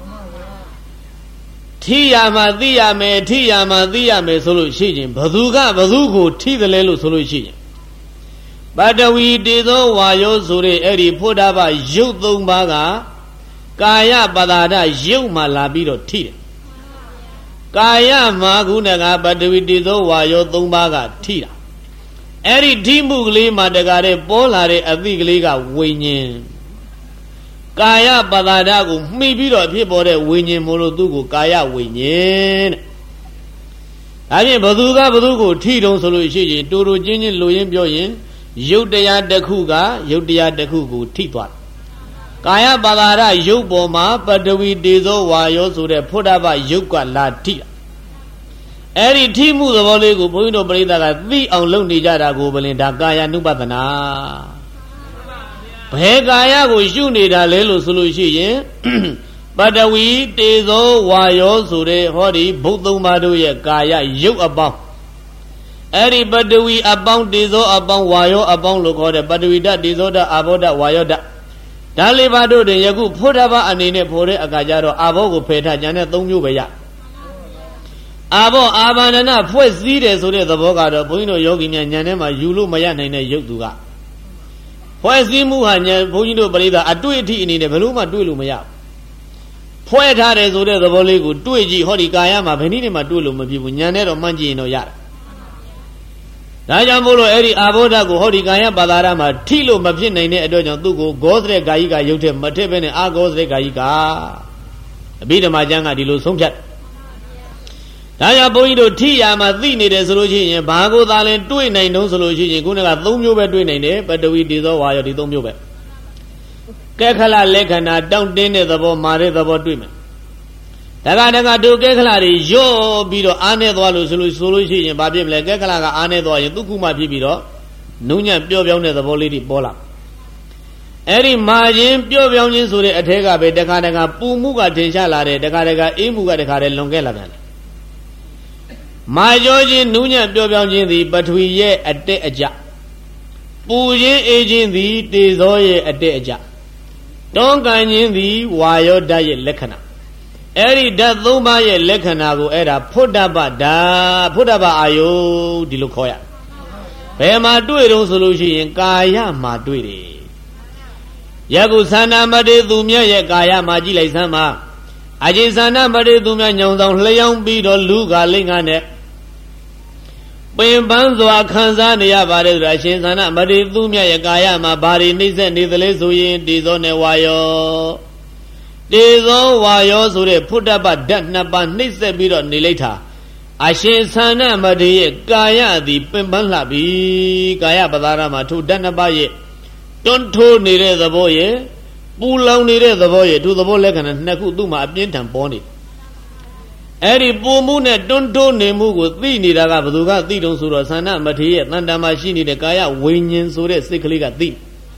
ထိရမှာသိရမယ်ထိရမှာသိရမယ်ဆိုလို့ရှိရင်ဘသူကဘသူကိုထိတယ်လဲလို့ဆိုလို့ရှိရင်ပတဝီတေဇောဝါယောဆိုတဲ့အဲ့ဒီဖို့တာပယုတ်သုံးပါကကာယပဒါဒရုပ်မှလာပြီးတော့ထိတယ်ကာယမှာခုနကပတဝီတေဇောဝါယောသုံးပါးကထိတာအဲ့ဒီထိမှုကလေးမှာတကားတဲ့ပေါ်လာတဲ့အသိကလေးကဝိညာဉ်ကာယပဒါဒကိုမှီပြီးတော့ဖြစ်ပေါ်တဲ့ဝိညာဉ်မို့လို့သူ့ကိုကာယဝိညာဉ်တဲ့ဒါဖြင့်ဘသူကဘသူကိုထိတုံးဆိုလို့ရှိရင်တူတူချင်းချင်းလိုရင်းပြောရင်ယုတ်တရားတစ်ခုကယုတ်တရားတစ်ခုကိုထိသွားကာယပါဒရယုတ်ပေါ်မှာပတဝီတေဇောဝါယောဆိုတဲ့ဖို့တာပယုတ်ကလာထိတာအဲ့ဒီထိမှုသဘောလေးကိုဘုန်းကြီးတို့ပရိသတ်ကသိအောင်လုပ်နေကြတာကိုဘလင်ဒါကာယ ानु ပဒနာဘယ်ကာယကိုရှုနေတာလဲလို့ဆိုလို့ရှိရင်ပတဝီတေဇောဝါယောဆိုတဲ့ဟောဒီဘုတ်သုံးပါးတို့ရဲ့ကာယယုတ်အပေါင်းအဲ့ဒီပတဝီအပေါင်းတေဇောအပေါင်းဝါယောအပေါင်းလို့ခေါ်တဲ့ပတဝီဓာတ်တေဇောဓာတ်အာဘောဓာတ်ဝါယောဓာတ်ဒါလေးပါတို့တင်ယခုဖို့တာပါအနေနဲ့ဖို့တဲ့အခါကျတော့အာဘောကိုဖယ်ထားကြတဲ့သုံးမျိုးပဲရအာဘောအာဘာနနာဖွဲ့စည်းတယ်ဆိုတဲ့သဘောကတော့ဘုန်းကြီးတို့ယောဂီများဉာဏ်ထဲမှာယူလို့မရနိုင်တဲ့ရုပ်သူကဖွဲ့စည်းမှုဟာဉာဏ်ဘုန်းကြီးတို့ပရိသတ်အတွေ့အထိအနေနဲ့ဘယ်လို့မှတွေ့လို့မရဘူးဖွဲ့ထားတယ်ဆိုတဲ့သဘောလေးကိုတွေ့ကြည့်ဟောဒီကာယမှာဘယ်နည်းနဲ့မှတွေ့လို့မဖြစ်ဘူးဉာဏ်နဲ့တော့မှန်းကြည့်ရင်တော့ရတယ်ဒါကြောင့်မို့လို့အဲ့ဒီအာဘောဓကိုဟောဒီကာယပါဒရာမှာထိလို့မဖြစ်နိုင်တဲ့အတွက်ကြောင့်သူ့ကိုဂောသရကာယိကရုပ်ထဲမထည့်ဘဲနဲ့အာဂောသရကာယိကအဘိဓမ္မာကျမ်းကဒီလိုဆုံးဖြတ်ဒါကြောင့်ဘုန်းကြီးတို့ထိရမှာသိနေတယ်ဆိုလို့ရှိရင်ဘာကိုသာလဲတွေးနိုင်တုံးဆိုလို့ရှိရင်ခုနကသုံးမျိုးပဲတွေးနိုင်တယ်ပတဝီတေဇောဝါယောဒီသုံးမျိုးပဲကဲခလလက္ခဏာတောင့်တင်းတဲ့သဘောမာတဲ့သဘောတွေးမယ်တက္ကတက္ကတို့ကဲခလာတွေရော့ပြီးတော့အားနေသွားလို့ဆိုလို့ဆိုလို့ရှိရင်ဘာဖြစ်မလဲကဲခလာကအားနေသွားရင်သူ့ခုမှဖြစ်ပြီးတော့နုညံ့ပျော့ပြောင်းတဲ့သဘောလေးတွေပေါ်လာအဲ့ဒီမာခြင်းပျော့ပြောင်းခြင်းဆိုတဲ့အထက်ကပဲတက္ကတက္ကပူမှုကထင်ရှားလာတယ်တက္ကတက္ကအေးမှုကတခါတည်းလွန်ခဲ့လာပြန်တယ်မာကြောခြင်းနုညံ့ပျော့ပြောင်းခြင်းသည်ပထဝီရဲ့အတက်အကျပူခြင်းအေးခြင်းသည်တေဇောရဲ့အတက်အကျတွန်းကန်ခြင်းသည်ဝါယောဓာတ်ရဲ့လက္ခဏာအဲ့ဒီဓာတ်သုံးပါးရဲ့လက္ခဏာကိုအဲ့ဒါဖို့တာပဓာဖို့တာပအာယုဒီလိုခေါ်ရဘယ်မှာတွေ့တုံးဆိုလို့ရှိရင်ကာယမှာတွေ့တယ်ယခုသန္နာမတေသူမြတ်ရဲ့ကာယမှာကြည့်လိုက်စမ်းပါအจิသန္နာမတေသူမြတ်ညောင်ဆောင်လျောင်းပြီးတော့လူကလိမ့်ကနဲ့ပင်ပန်းစွာခံစားနေရပါတယ်ဆိုတာအရှင်သန္နာမတေသူမြတ်ရဲ့ကာယမှာဘာတွေနှိမ့်ဆက်နေသလဲဆိုရင်တေဇောနဲ့ဝါယောတေဇောဝါယောဆိုတဲ့ဖုတ္တပဓာတ်နှစ်ပါးနှိမ့်ဆက်ပြီးတော့နေလိုက်တာအရှင်သန္နမတေရဲ့ကာယသည်ပင်ပန်းလှပြီကာယပဒါရမှာထိုဓာတ်နှစ်ပါးရဲ့တွန်းထိုးနေတဲ့သဘောရဲ့ပူလောင်နေတဲ့သဘောရဲ့သူသဘောလက္ခဏာနှစ်ခုသူ့မှာအပြင်းထန်ပေါ်နေအဲ့ဒီပူမှုနဲ့တွန်းထိုးနေမှုကိုသိနေတာကဘယ်သူကသိတုံးဆိုတော့သန္နမတေရဲ့တန်တမှာရှိနေတဲ့ကာယဝိညာဉ်ဆိုတဲ့စိတ်ကလေးကသိ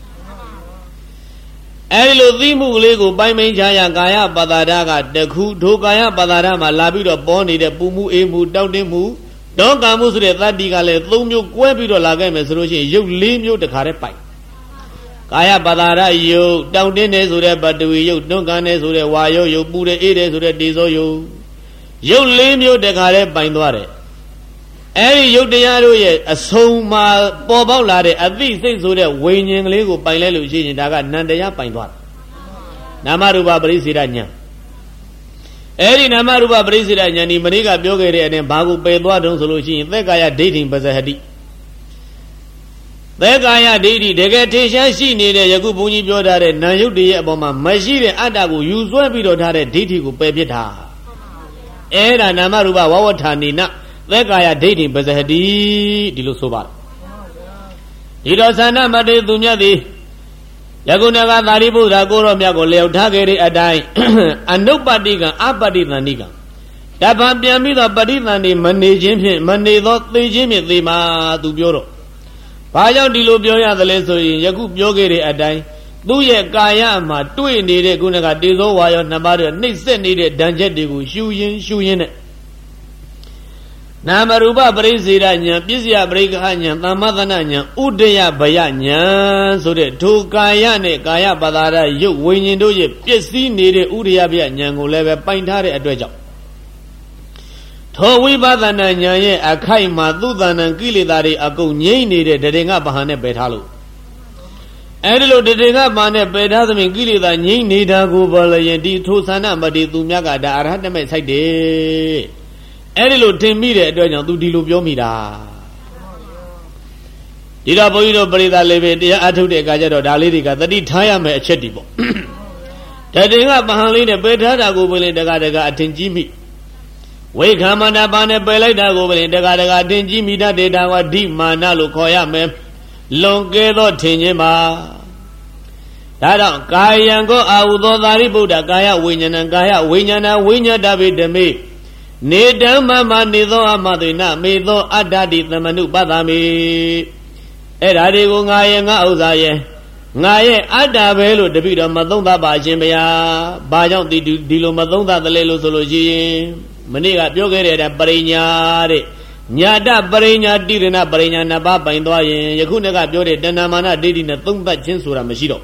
အဲဒီလိုသိမှုကလေးကိုပိုင်းပိုင်းခြားရကာယပဒါဒကတခုဒုကာယပဒါဒမှာလာပြီးတော့ပေါ်နေတဲ့ပူမှုအေးမှုတောက်တင်းမှုဒေါကံမှုဆိုတဲ့သတ္တိကလည်းသုံးမျိုးကွဲပြီးတော့လာခဲ့မယ်ဆိုလို့ရှိရင်ရုပ်လေးမျိုးတခါတည်းပိုက်ကာယပဒါဒယုတ်တောက်တင်းနေဆိုတဲ့ပတဝီယုတ်တွန်းကန်နေဆိုတဲ့ဝါယုတ်ယုတ်ပူတဲ့အေးတယ်ဆိုတဲ့တေဇောယုတ်ရုပ်လေးမျိုးတခါတည်းပိုင်သွားတယ်အဲဒီရုပ်တရားတို့ရဲ့အဆုံးမှာပေါ်ပေါက်လာတဲ့အသိစိတ်ဆိုတဲ့ဝိညာဉ်ကလေးကိုပိုင်လဲလို့ရှိရင်ဒါကနန္တရားပိုင်သွားတယ်နာမရူပပရိစ္ဆေဒဉာဏ်အဲဒီနာမရူပပရိစ္ဆေဒဉာဏ်ဒီမနေ့ကပြောခဲ့တဲ့အရင်ဘာကိုပယ်သွားတုံးဆိုလို့ရှိရင်သက်ကာယဒိဋ္ဌိပဇဟတိသက်ကာယဒိဋ္ဌိတကယ်ထင်ရှားရှိနေတဲ့ယခုဘုန်းကြီးပြောထားတဲ့နာယုတ်တရဲ့အပေါ်မှာမရှိတဲ့အတ္တကိုယူဆွဲပြီးတော့ထားတဲ့ဒိဋ္ဌိကိုပယ်ပြစ်တာအဲ့ဒါနာမရူပဝဝဌာနိနသက်ကာယဒိဋ္ဌိပဇဟတိဒီလိုဆိုပါတယ်ဒီတော့သန္နမတေသူမြတ်သည်ယခုနကသာရိပုတ္တရာကိုရောမြတ်ကိုလျောက်ထားခဲ့တဲ့အတိုင်းအနုပ္ပတ္တိကံအပတ္တိသန္တိကံတပံပြန်ပြီးတော့ပဋိသန္တိမနေခြင်းဖြင့်မနေသောသိခြင်းဖြင့်သိမှာသူပြောတော့ဘာကြောင့်ဒီလိုပြောရသလဲဆိုရင်ယခုပြောခဲ့တဲ့အတိုင်းသူ့ရဲ့ကာယမှာတွေ့နေတဲ့ခုနကတေဇောဝါယောနှစ်ပါးတွေနှိမ့်ဆက်နေတဲ့ဓာန်ချက်တွေကိုရှုရင်းရှုရင်းနဲ့နာမရူပပရိစ္ဆေဒဉာဏ်ပစ္စယပရိက္ခဉာဏ်သမ္မသနဉာဏ်ဥဒယဘယဉာဏ်ဆိုတဲ့ထိုကာယနဲ့ကာယပဒါရရုပ်ဝိညာဉ်တို့ရဲ့ပစ္စည်းနေတဲ့ဥဒယဘယဉာဏ်ကိုလည်းပဲပိုင်ထားတဲ့အတွက်ကြောင့်ထိုဝိပဿနာဉာဏ်ရဲ့အခိုက်မှာသူ့တဏ္ဍကိလေသာတွေအကုန်ငြိမ့်နေတဲ့တရေငါပဟံနဲ့ပယ်ထားလို့အဲဒီလိုတရေငါပဟံနဲ့ပယ်ထားသဖြင့်ကိလေသာငြိမ့်နေတာကိုပေါ်လျင်ဒီထိုသန္နမတိသူမြတ်ကဒါအရဟတမေဆိုင်တယ်အဲဒီလိုထင်မိတဲ့အတွက်ကြောင့်သူဒီလိုပြောမိတာဒီတော့ဘုန်းကြီးတို့ပရိသတ်လေးပဲတရားအထုတ်တဲ့အခါကျတော့ဒါလေးတွေကသတိထားရမယ်အချက်တွေပေါ့တရေငါပဟံလေးနဲ့ပယ်ထားတာကိုပဲလေတကတကအထင်ကြီးမိဝိခမန္တပါနဲ့ပယ်လိုက်တာကိုပဲတကတကတင်ကြည့်မိတတ်တဲ့တာကဓိမာနလို့ခေါ်ရမယ်လွန်ကဲသောထင်ခြင်းပါဒါတော့ကာယံကိုအာဟုသောသာရိပုတ္တကာယဝိညာဏံကာယဝိညာဏဝိညာတဗိဓမေနေတံမမနေသောအမသေနမေသောအတ္တတိသမနုပတ္တမေအဲ့ဒါတွေကိုငါရဲ့ငါဥစ္စာရဲ့ငါရဲ့အတ္တပဲလို့တပိတော့မသုံးသပါရှင်ဗျာဘာကြောင့်ဒီဒီလိုမသုံးသသလဲလို့ဆိုလို့ရှိရင်မနေ့ကပြောခဲ့တဲ့ပရိညာတဲ့ညာတပရိညာတိရဏပရိညာနှစ်ပါးပိုင်သွားရင်ယခုနေ့ကပြောတဲ့တဏ္ဍမာနဒိဋ္ဌိနဲ့သုံးသတ်ခြင်းဆိုတာမရှိတော့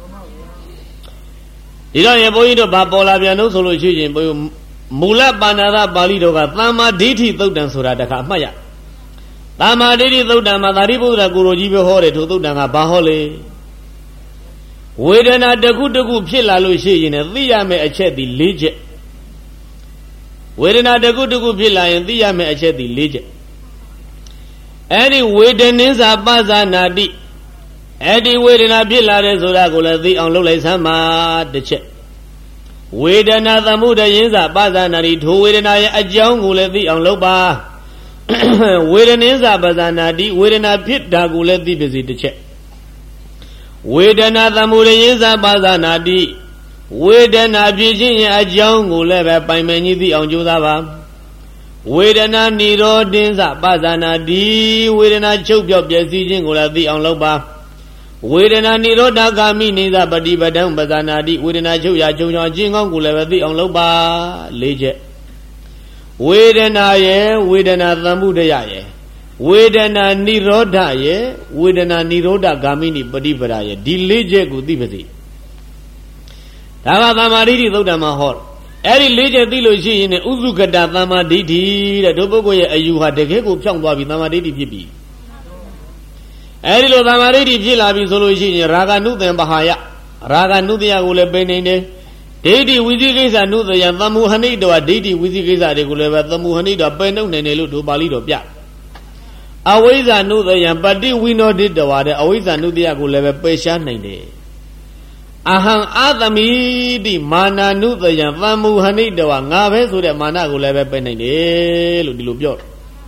ဒီတော့ရေဘုန်းကြီးတို့ဘာပေါ်လာပြန်လို့ဆိုလို့ရှိရင်မူလပါဏာသပါဠိတော်ကသမ္မာဒိဋ္ဌိသုတ်တံဆိုတာတခါအမှတ်ရသမ္မာဒိဋ္ဌိသုတ်တံမှာသာရိပုတ္တရာကိုရိုကြီးပဲဟောတယ်ထိုသုတ်တံကဘာဟောလဲဝေဒနာတစ်ခုတစ်ခုဖြစ်လာလို့ရှိရင်သိရမယ့်အချက်ဒီ၄ချက်ဝေဒနာတစ်ခုတစ်ခုဖြစ်လာရင်သိရမယ့်အချက်ဒီ၄ချက်အဲ့ဒီဝေဒနိစ္စပဇာနာတိအဲ့ဒီဝေဒနာဖြစ်လာတယ်ဆိုတာကိုလည်းသိအောင်လုပ်လိုက်စမ်းပါတစ်ချက်ဝေဒနာသမုဒယင်းစပဇာနာတိထိုဝေဒနာရဲ့အကြောင်းကိုလည်းသိအောင်လုပ်ပါဝေဒနိစ္စပဇာနာတိဝေဒနာဖြစ်တာကိုလည်းသိပါစေတစ်ချက်ဝေဒနာသမုဒယင်းစပဇာနာတိဝေဒနာဖြစ်ခြင်းရဲ့အကြောင်းကိုလည်းပဲပိုင်မယ်ကြီးသိအောင်ကြိုးစားပါဝေဒနာនិရောဓင်းစပဇာနာတိဝေဒနာချုပ်ပြောက်ပျက်စီးခြင်းကိုလည်းသိအောင်လုပ်ပါဝေဒနာនិရောဓဂာမိနိသပฏิပဒံပဇာနာတိဝေဒနာချုပ်ရာချုပ်ချောင်းခြင်းကောင်းကိုလည်းပဲသိအောင်လုပ်ပါ၄ချက်ဝေဒနာရဲ့ဝေဒနာသံမှုတရရဲ့ဝေဒနာនិရောဓရဲ့ဝေဒနာនិရောဓဂာမိနိပฏิပဒါရဲ့ဒီ၄ချက်ကိုသိပါစေဒါကသမ္မာဒိဋ္ဌိသုတ်တံမှာဟောအဲ့ဒီ၄ချက်သိလို့ရှိရင်ဥစုကတသမ္မာဒိဋ္ဌိတဲ့တို့ပုဂ္ဂိုလ်ရဲ့အယူဟာတကယ်ကိုဖြောင်းသွားပြီသမ္မာဒိဋ္ဌိဖြစ်ပြီအဲ့ဒီလိုသမ္မာဒိဋ္ဌိဖြစ်လာပြီဆိုလို့ရှိရင်ရာဂနုသံပဟာယရာဂနုတယကိုလည်းပင်နေတယ်ဒိဋ္ဌိဝိသိကိစ္စနုသယသမ္မုဟဏိတောဒိဋ္ဌိဝိသိကိစ္စတွေကိုလည်းပဲသမ္မုဟဏိတောပယ်နှုတ်နိုင်တယ်လို့တို့ပါဠိတော်ပြအဝိဇ္ဇာနုသယပฏิဝိနောဒိတဝါတဲ့အဝိဇ္ဇာနုတယကိုလည်းပဲပယ်ရှားနိုင်တယ်အဟံအာသမိတိမာနာနုသယံသမ္မုဟဏိတဝါငါပဲဆိုတဲ့မာနကိုလည်းပဲပယ်နိုင်တယ်လို့ဒီလိုပြော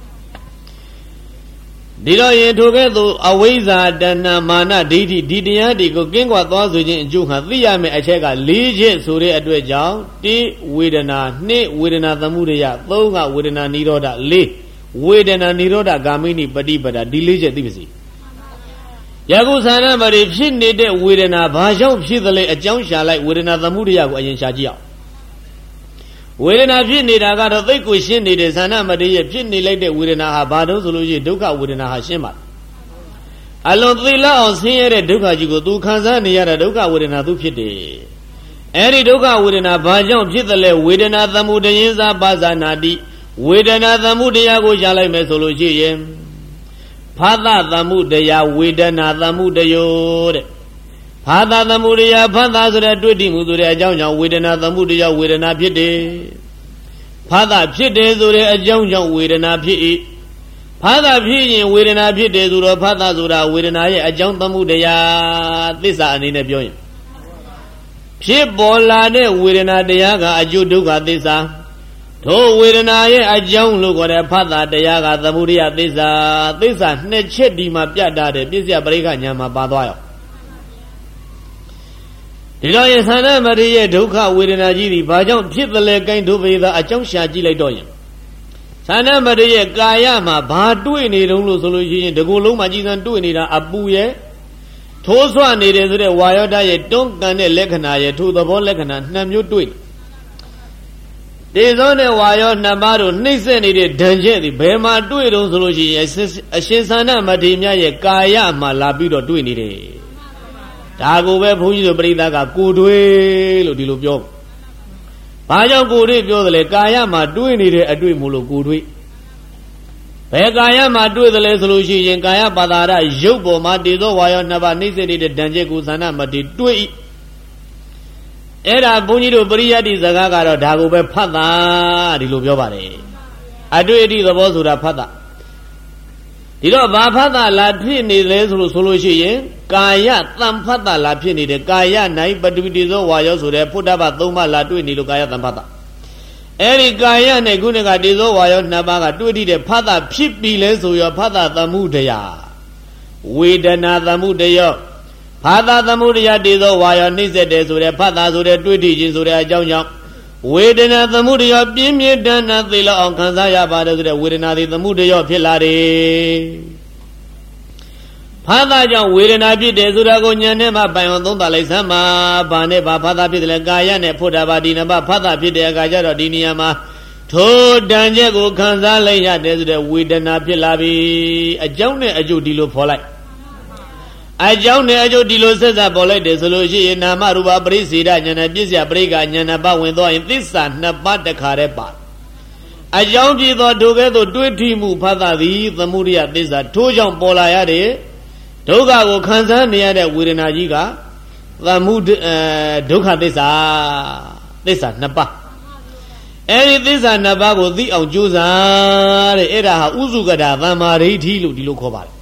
ဒီတော့ရင်ထိုကဲ့သို့အဝိဇ္ဇာတဏမာနဒိဋ္ဌိဒီတရားတွေကိုကင်းကွာသွားစေခြင်းအကျိုးဟာသိရမယ့်အချက်က၄ချက်ဆိုတဲ့အတွက်ကြောင့်၁ဝေဒနာ၂ဝေဒနာသမုဒယ၃ကဝေဒနာនិရောဓ၄ဝေဒနာនិရောဓဂာမိနိပฏิပဒါဒီ၄ချက်သိပါစေယခုသန္နမရိဖြစ်နေတဲ့ဝေဒနာဘာကြောင့်ဖြစ်သလဲအကြောင်းရှာလိုက်ဝေဒနာသမုဒယကိုအရင်ရှာကြည့်အောင်ဝေဒနာဖြစ်နေတာကတော့သိကိုရှင်းနေတဲ့သန္နမရိရဲ့ဖြစ်နေလိုက်တဲ့ဝေဒနာဟာဘာလို့ဆိုလို့ရှိရင်ဒုက္ခဝေဒနာဟာရှင်းပါအလွန်သိလောက်အောင်ဆင်းရဲတဲ့ဒုက္ခကြီးကိုသူခံစားနေရတဲ့ဒုက္ခဝေဒနာသူဖြစ်တယ်အဲဒီဒုက္ခဝေဒနာဘာကြောင့်ဖြစ်သလဲဝေဒနာသမုဒယင်းစားပါဇာနာတိဝေဒနာသမုဒယကိုရှာလိုက်မယ်ဆိုလို့ရှိရင်ဖသသမုဒယဝေဒနာသမုဒယောတဲ့ဖသသမုဒယဖသဆိုတဲ့တွေ့တိမှုဆိုတဲ့အကြောင်းကြောင့်ဝေဒနာသမုဒယဝေဒနာဖြစ်တယ်ဖသဖြစ်တယ်ဆိုတဲ့အကြောင်းကြောင့်ဝေဒနာဖြစ်၏ဖဖသဖြစ်ရင်ဝေဒနာဖြစ်တယ်ဆိုတော့ဖသဆိုတာဝေဒနာရဲ့အကြောင်းသမှုတရားသစ္စာအနေနဲ့ပြောရင်ဖြစ်ပေါ်လာတဲ့ဝေဒနာတရားကအကျိုးဒုက္ခသစ္စာထိုဝေဒနာရဲ့အကြောင်းလို့ခေါ်တဲ့ဖသတရားကသမုဒယသစ္စာသစ္စာနှစ်ချက်ဒီမှာပြတ်တာတဲ့ပြစ္ဆယပရိက္ခဉာဏ်မှာပါသွားရောဒီတော့ယသန္တမရိရဲ့ဒုက္ခဝေဒနာကြီးဒီဘာကြောင့်ဖြစ်တယ်လဲကိုင်းဒုဗေဒအကြောင်းရှာကြည့်လိုက်တော့ရင်သန္တမရိရဲ့ကာယမှာဘာတွေ့နေတုံးလို့ဆိုလို့ရှိရင်ဒီကိုယ်လုံးမှာကြည်စံတွေ့နေတာအပူရဲ့ထိုးဆွနေတယ်ဆိုတဲ့ဝါယောဓာတ်ရဲ့တွန်းကန်တဲ့လက္ခဏာရဲ့ထိုသဘောလက္ခဏာနှစ်မျိုးတွေ့တေဇောနဲ့ဝါယောနှစ်ပါးတို့နှိမ့်ဆက်နေတဲ့ဓာန်ချက်ဒီဘယ်မှာတွေ့တုံးဆိုလို့ရှိရင်အရှင်သန္တမရိမြတ်ရဲ့ကာယမှာလာပြီးတော့တွေ့နေတယ်ဒါကိုပဲဘုန်းကြီးတို့ပြိဿကကိုတွေးလို့ဒီလိုပြောဘာကြောင့်ကိုတွေးပြောသလဲကာယမှာတွေးနေတဲ့အတွေ့မို့လို့ကိုတွေးဘယ်ကာယမှာတွေးသလဲဆိုလို့ရှိရင်ကာယပါတာရရုပ်ပေါ်မှာတေဇောဝါယောနှစ်ပါးနှိမ့်စေနေတဲ့ဓာန်ချက်ကိုသန္နမတိတွေးအဲ့ဒါဘုန်းကြီးတို့ပရိယတ္တိစကားကတော့ဒါကိုပဲဖတ်တာဒီလိုပြောပါတယ်အတွေ့အထိသဘောဆိုတာဖတ်တာဒီတော့ဘာဖတ်တာလာဖြစ်နေလဲဆိုလို့ဆိုလို့ရှိရင်ကာယတံဖတ်တာလာဖြစ်နေတယ်ကာယ၌ပတ္တိတေဇောဝါယောဆိုတဲ့ဖုဒ္ဓဘာသုံးပါးလာတွေ့နေလို့ကာယတံဖတ်တာအဲ့ဒီကာယနဲ့ခုနကတေဇောဝါယောနှစ်ပါးကတွေ့ထိတဲ့ဖတ်တာဖြစ်ပြီလဲဆိုရောဖတ်တာသမှုတရားဝေဒနာသမှုတရားဖတ်တာသမှုတရားတေဇောဝါယောနှိမ့်ဆက်တယ်ဆိုတဲ့ဖတ်တာဆိုတဲ့တွေ့ထိခြင်းဆိုတဲ့အကြောင်းကြောင့်ဝေဒနာသမှုတရားပြင်းပြင်းထန်ထန်သိလောက်အောင်ခံစားရပါတယ်ဆိုတဲ့ဝေဒနာသည်သမှုတရားဖြစ်လာတယ်ဖတ်တာကြောင့်ဝေဒနာဖြစ်တယ်ဆိုတာကိုဉာဏ်နဲ့မှပိုင်အောင်သုံးသပ်လိုက်စမ်းပါဘာနဲ့ဘာဖတ်တာဖြစ်တယ်လဲကာယနဲ့ဖုဒ္ဓဘာဒီနမဖတ်တာဖြစ်တဲ့အခါကျတော့ဒီနေရာမှာထိုတန်ချက်ကိုခံစားလိုက်ရတယ်ဆိုတဲ့ဝေဒနာဖြစ်လာပြီအကြောင်းနဲ့အကျိုးဒီလိုဖော်လိုက်အကြောင်းနဲ့အကျိုးဒီလိုဆက်ဆက်ပေါ်လိုက်တယ်ဆိုလို့ရှိရင်နာမရူပပရိစ္ဆေဒဉာဏ်နဲ့ပြည့်စရာပရိက္ခဉာဏ်နဲ့ပါဝင်သွားရင်သစ္စာနှစ်ပါးတခါတည်းပါအကြောင်းဖြစ်သောဒုကဲ့သို့တွေးထိမှုဖတ်တာသည်သမုဒယသစ္စာထိုးကြောင့်ပေါ်လာရတဲ့ဒုက္ခကိုခံစားနေရတဲ့ဝေဒနာကြီးကသမုဒုက္ခသစ္စာသစ္စာနှစ်ပါးအဲဒီသစ္စာနှစ်ပါးကိုသိအောင်ကြိုးစားတဲ့အဲ့ဒါဟာဥစုကတာသမ္မာဒိဋ္ဌိလို့ဒီလိုခေါ်ပါတယ်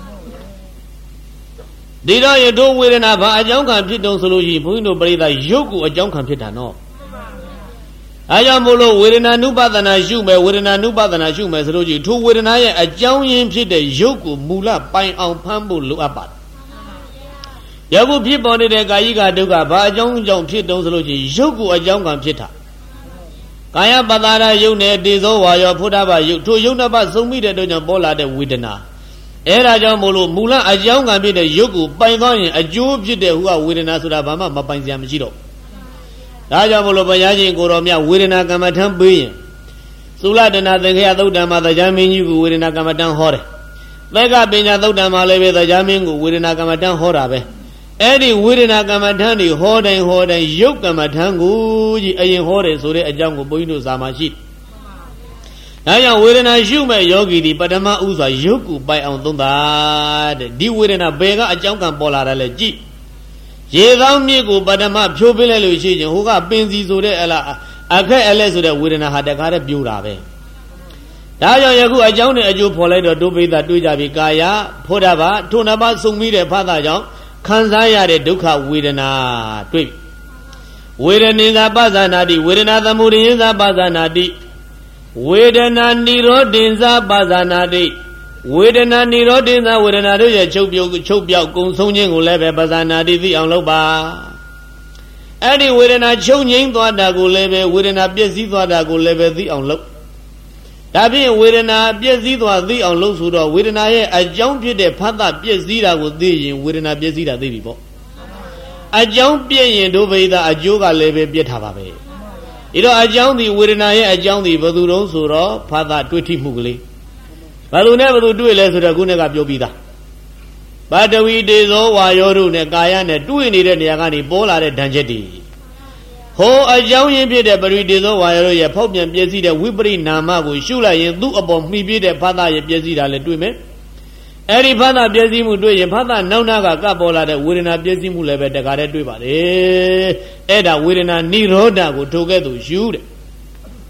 ဒီတော့ရတို့ဝေဒနာဘာအကြောင်းခံဖြစ်တုံးဆိုလို့ရှိရင်ဘုန်းကြီးတို့ပြိဿရုပ်ကိုအကြောင်းခံဖြစ်တာနော်အဲကြောင့်မို့လို့ဝေဒနာနုပဒနာရှုမယ်ဝေဒနာနုပဒနာရှုမယ်ဆိုလို့ရှိရင်ထိုဝေဒနာရဲ့အကြောင်းရင်းဖြစ်တဲ့ရုပ်ကိုမူလပိုင်အောင်ဖမ်းဖို့လိုအပ်ပါတယ်။ယခုဖြစ်ပေါ်နေတဲ့ကာယိကဒုက္ခဘာအကြောင်းကြောင့်ဖြစ်တုံးဆိုလို့ရှိရင်ရုပ်ကိုအကြောင်းခံဖြစ်တာကာယပတာရယုတ်နဲ့တေဇောဝါယောဖုဒ္ဓဘာယုတ်ထိုယုတ်နှစ်ပါးစုံမိတဲ့အတွက်ကြောင့်ပေါ်လာတဲ့ဝေဒနာအဲဒါကြောင့်မို့လို့မူလအကြောင်းခံဖြစ်တဲ့ရုပ်ကိုပိုင်သွားရင်အကျိုးဖြစ်တဲ့ဟူကဝေဒနာဆိုတာဘာမှမပိုင်စရာမရှိတော့ဒါကြောင့်မလို့ဘုရားရှင်ကိုတော်မြတ်ဝေဒနာကမ္မထံပေးရင်သုလတနာသင်္ခယသုတ်တံမှာတရားမင်းကြီးကိုဝေဒနာကမ္မထံဟောတယ်။သက္ကပညာသုတ်တံမှာလည်းပဲတရားမင်းကိုဝေဒနာကမ္မထံဟောတာပဲ။အဲ့ဒီဝေဒနာကမ္မထံတွေဟောတိုင်းဟောတိုင်းယုတ်ကမ္မထံကိုကြီးအရင်ဟောတယ်ဆိုတဲ့အကြောင်းကိုဘုန်းကြီးတို့ဇာမှာရှိတယ်။ဒါကြောင့်ဝေဒနာရှုမဲ့ယောဂီဒီပထမဥစွာယုတ်ကိုပိုင်အောင်သုံးတာတဲ့ဒီဝေဒနာဘယ်ကအကြောင်းကံပေါ်လာတယ်လဲကြည့်ရေသောင်းမြစ်ကိုပထမဖြိုးပေးလိုက်လို့ရှိရင်ဟိုကပင်စီဆိုတဲ့အလားအခက်အလက်ဆိုတဲ့ဝေဒနာဟာတခါတည်းပြိုတာပဲဒါကြောင့်ယခုအကြောင်းနဲ့အကျိုးဖော်လိုက်တော့ဒုပိသတွေးကြပြီကာယဖုဒ္ဓဘာထိုနှစ်ပါးစုံမိတဲ့ဖသကြောင့်ခံစားရတဲ့ဒုက္ခဝေဒနာတွေ့ဝေဒနိသာပဇာနာတိဝေဒနာသမုဒိယသာပဇာနာတိဝေဒနာနိရောဓိသာပဇာနာတိဝေဒနာနိရောဓိသာဝေဒနာတို့ရဲ့ချုပ်ပြုတ်ချုပ်ပြောက်ကုံဆုံးခြင်းကိုလည်းပဲပဇာနာတိသိအောင်လုပ်ပါအဲ့ဒီဝေဒနာချုပ်ငိမ့်သွားတာကိုလည်းပဲဝေဒနာပြည့်စည်သွားတာကိုလည်းပဲသိအောင်လုပ်ဒါဖြင့်ဝေဒနာပြည့်စည်သွားသိအောင်လုပ်ဆိုတော့ဝေဒနာရဲ့အကြောင်းဖြစ်တဲ့ဖတ်တာပြည့်စည်တာကိုသိရင်ဝေဒနာပြည့်စည်တာသိပြီပေါ့အကြောင်းပြည့်ရင်ဒုဗေဒအကျိုးကလည်းပဲပြည့်ထားပါပဲဒီတော့အကြောင်းဒီဝေဒနာရဲ့အကြောင်းဒီဘယ်သူတုံးဆိုတော့ဖတ်တာတွေ့ထိမှုကလေးဘယ်သူနဲ့ဘယ်သူတွေ့လဲဆိုတော့ခုနကပြောပြီးသားပါတဝီတေဇောဝါယောတို့နဲ့ကာယနဲ့တွေ့နေတဲ့နေရာကနေပေါ်လာတဲ့ဓာန်ချက်တွေဟောအကြောင်းရင်းဖြစ်တဲ့ပရိတေဇောဝါယောတို့ရဲ့ဖောက်ပြန်ပြည့်စည်တဲ့ဝိပရိနာမကိုရှုလိုက်ရင်သူ့အပေါ်မှီပြည့်တဲ့ဖသရဲ့ပြည့်စည်တာလည်းတွေ့မယ်အဲ့ဒီဖသပြည့်စည်မှုတွေ့ရင်ဖသနောက်နာကကပ်ပေါ်လာတဲ့ဝေဒနာပြည့်စည်မှုလည်းပဲတခါတည်းတွေ့ပါတယ်အဲ့ဒါဝေဒနာနိရောဓကိုထိုကဲ့သို့ယူတဲ့ဝ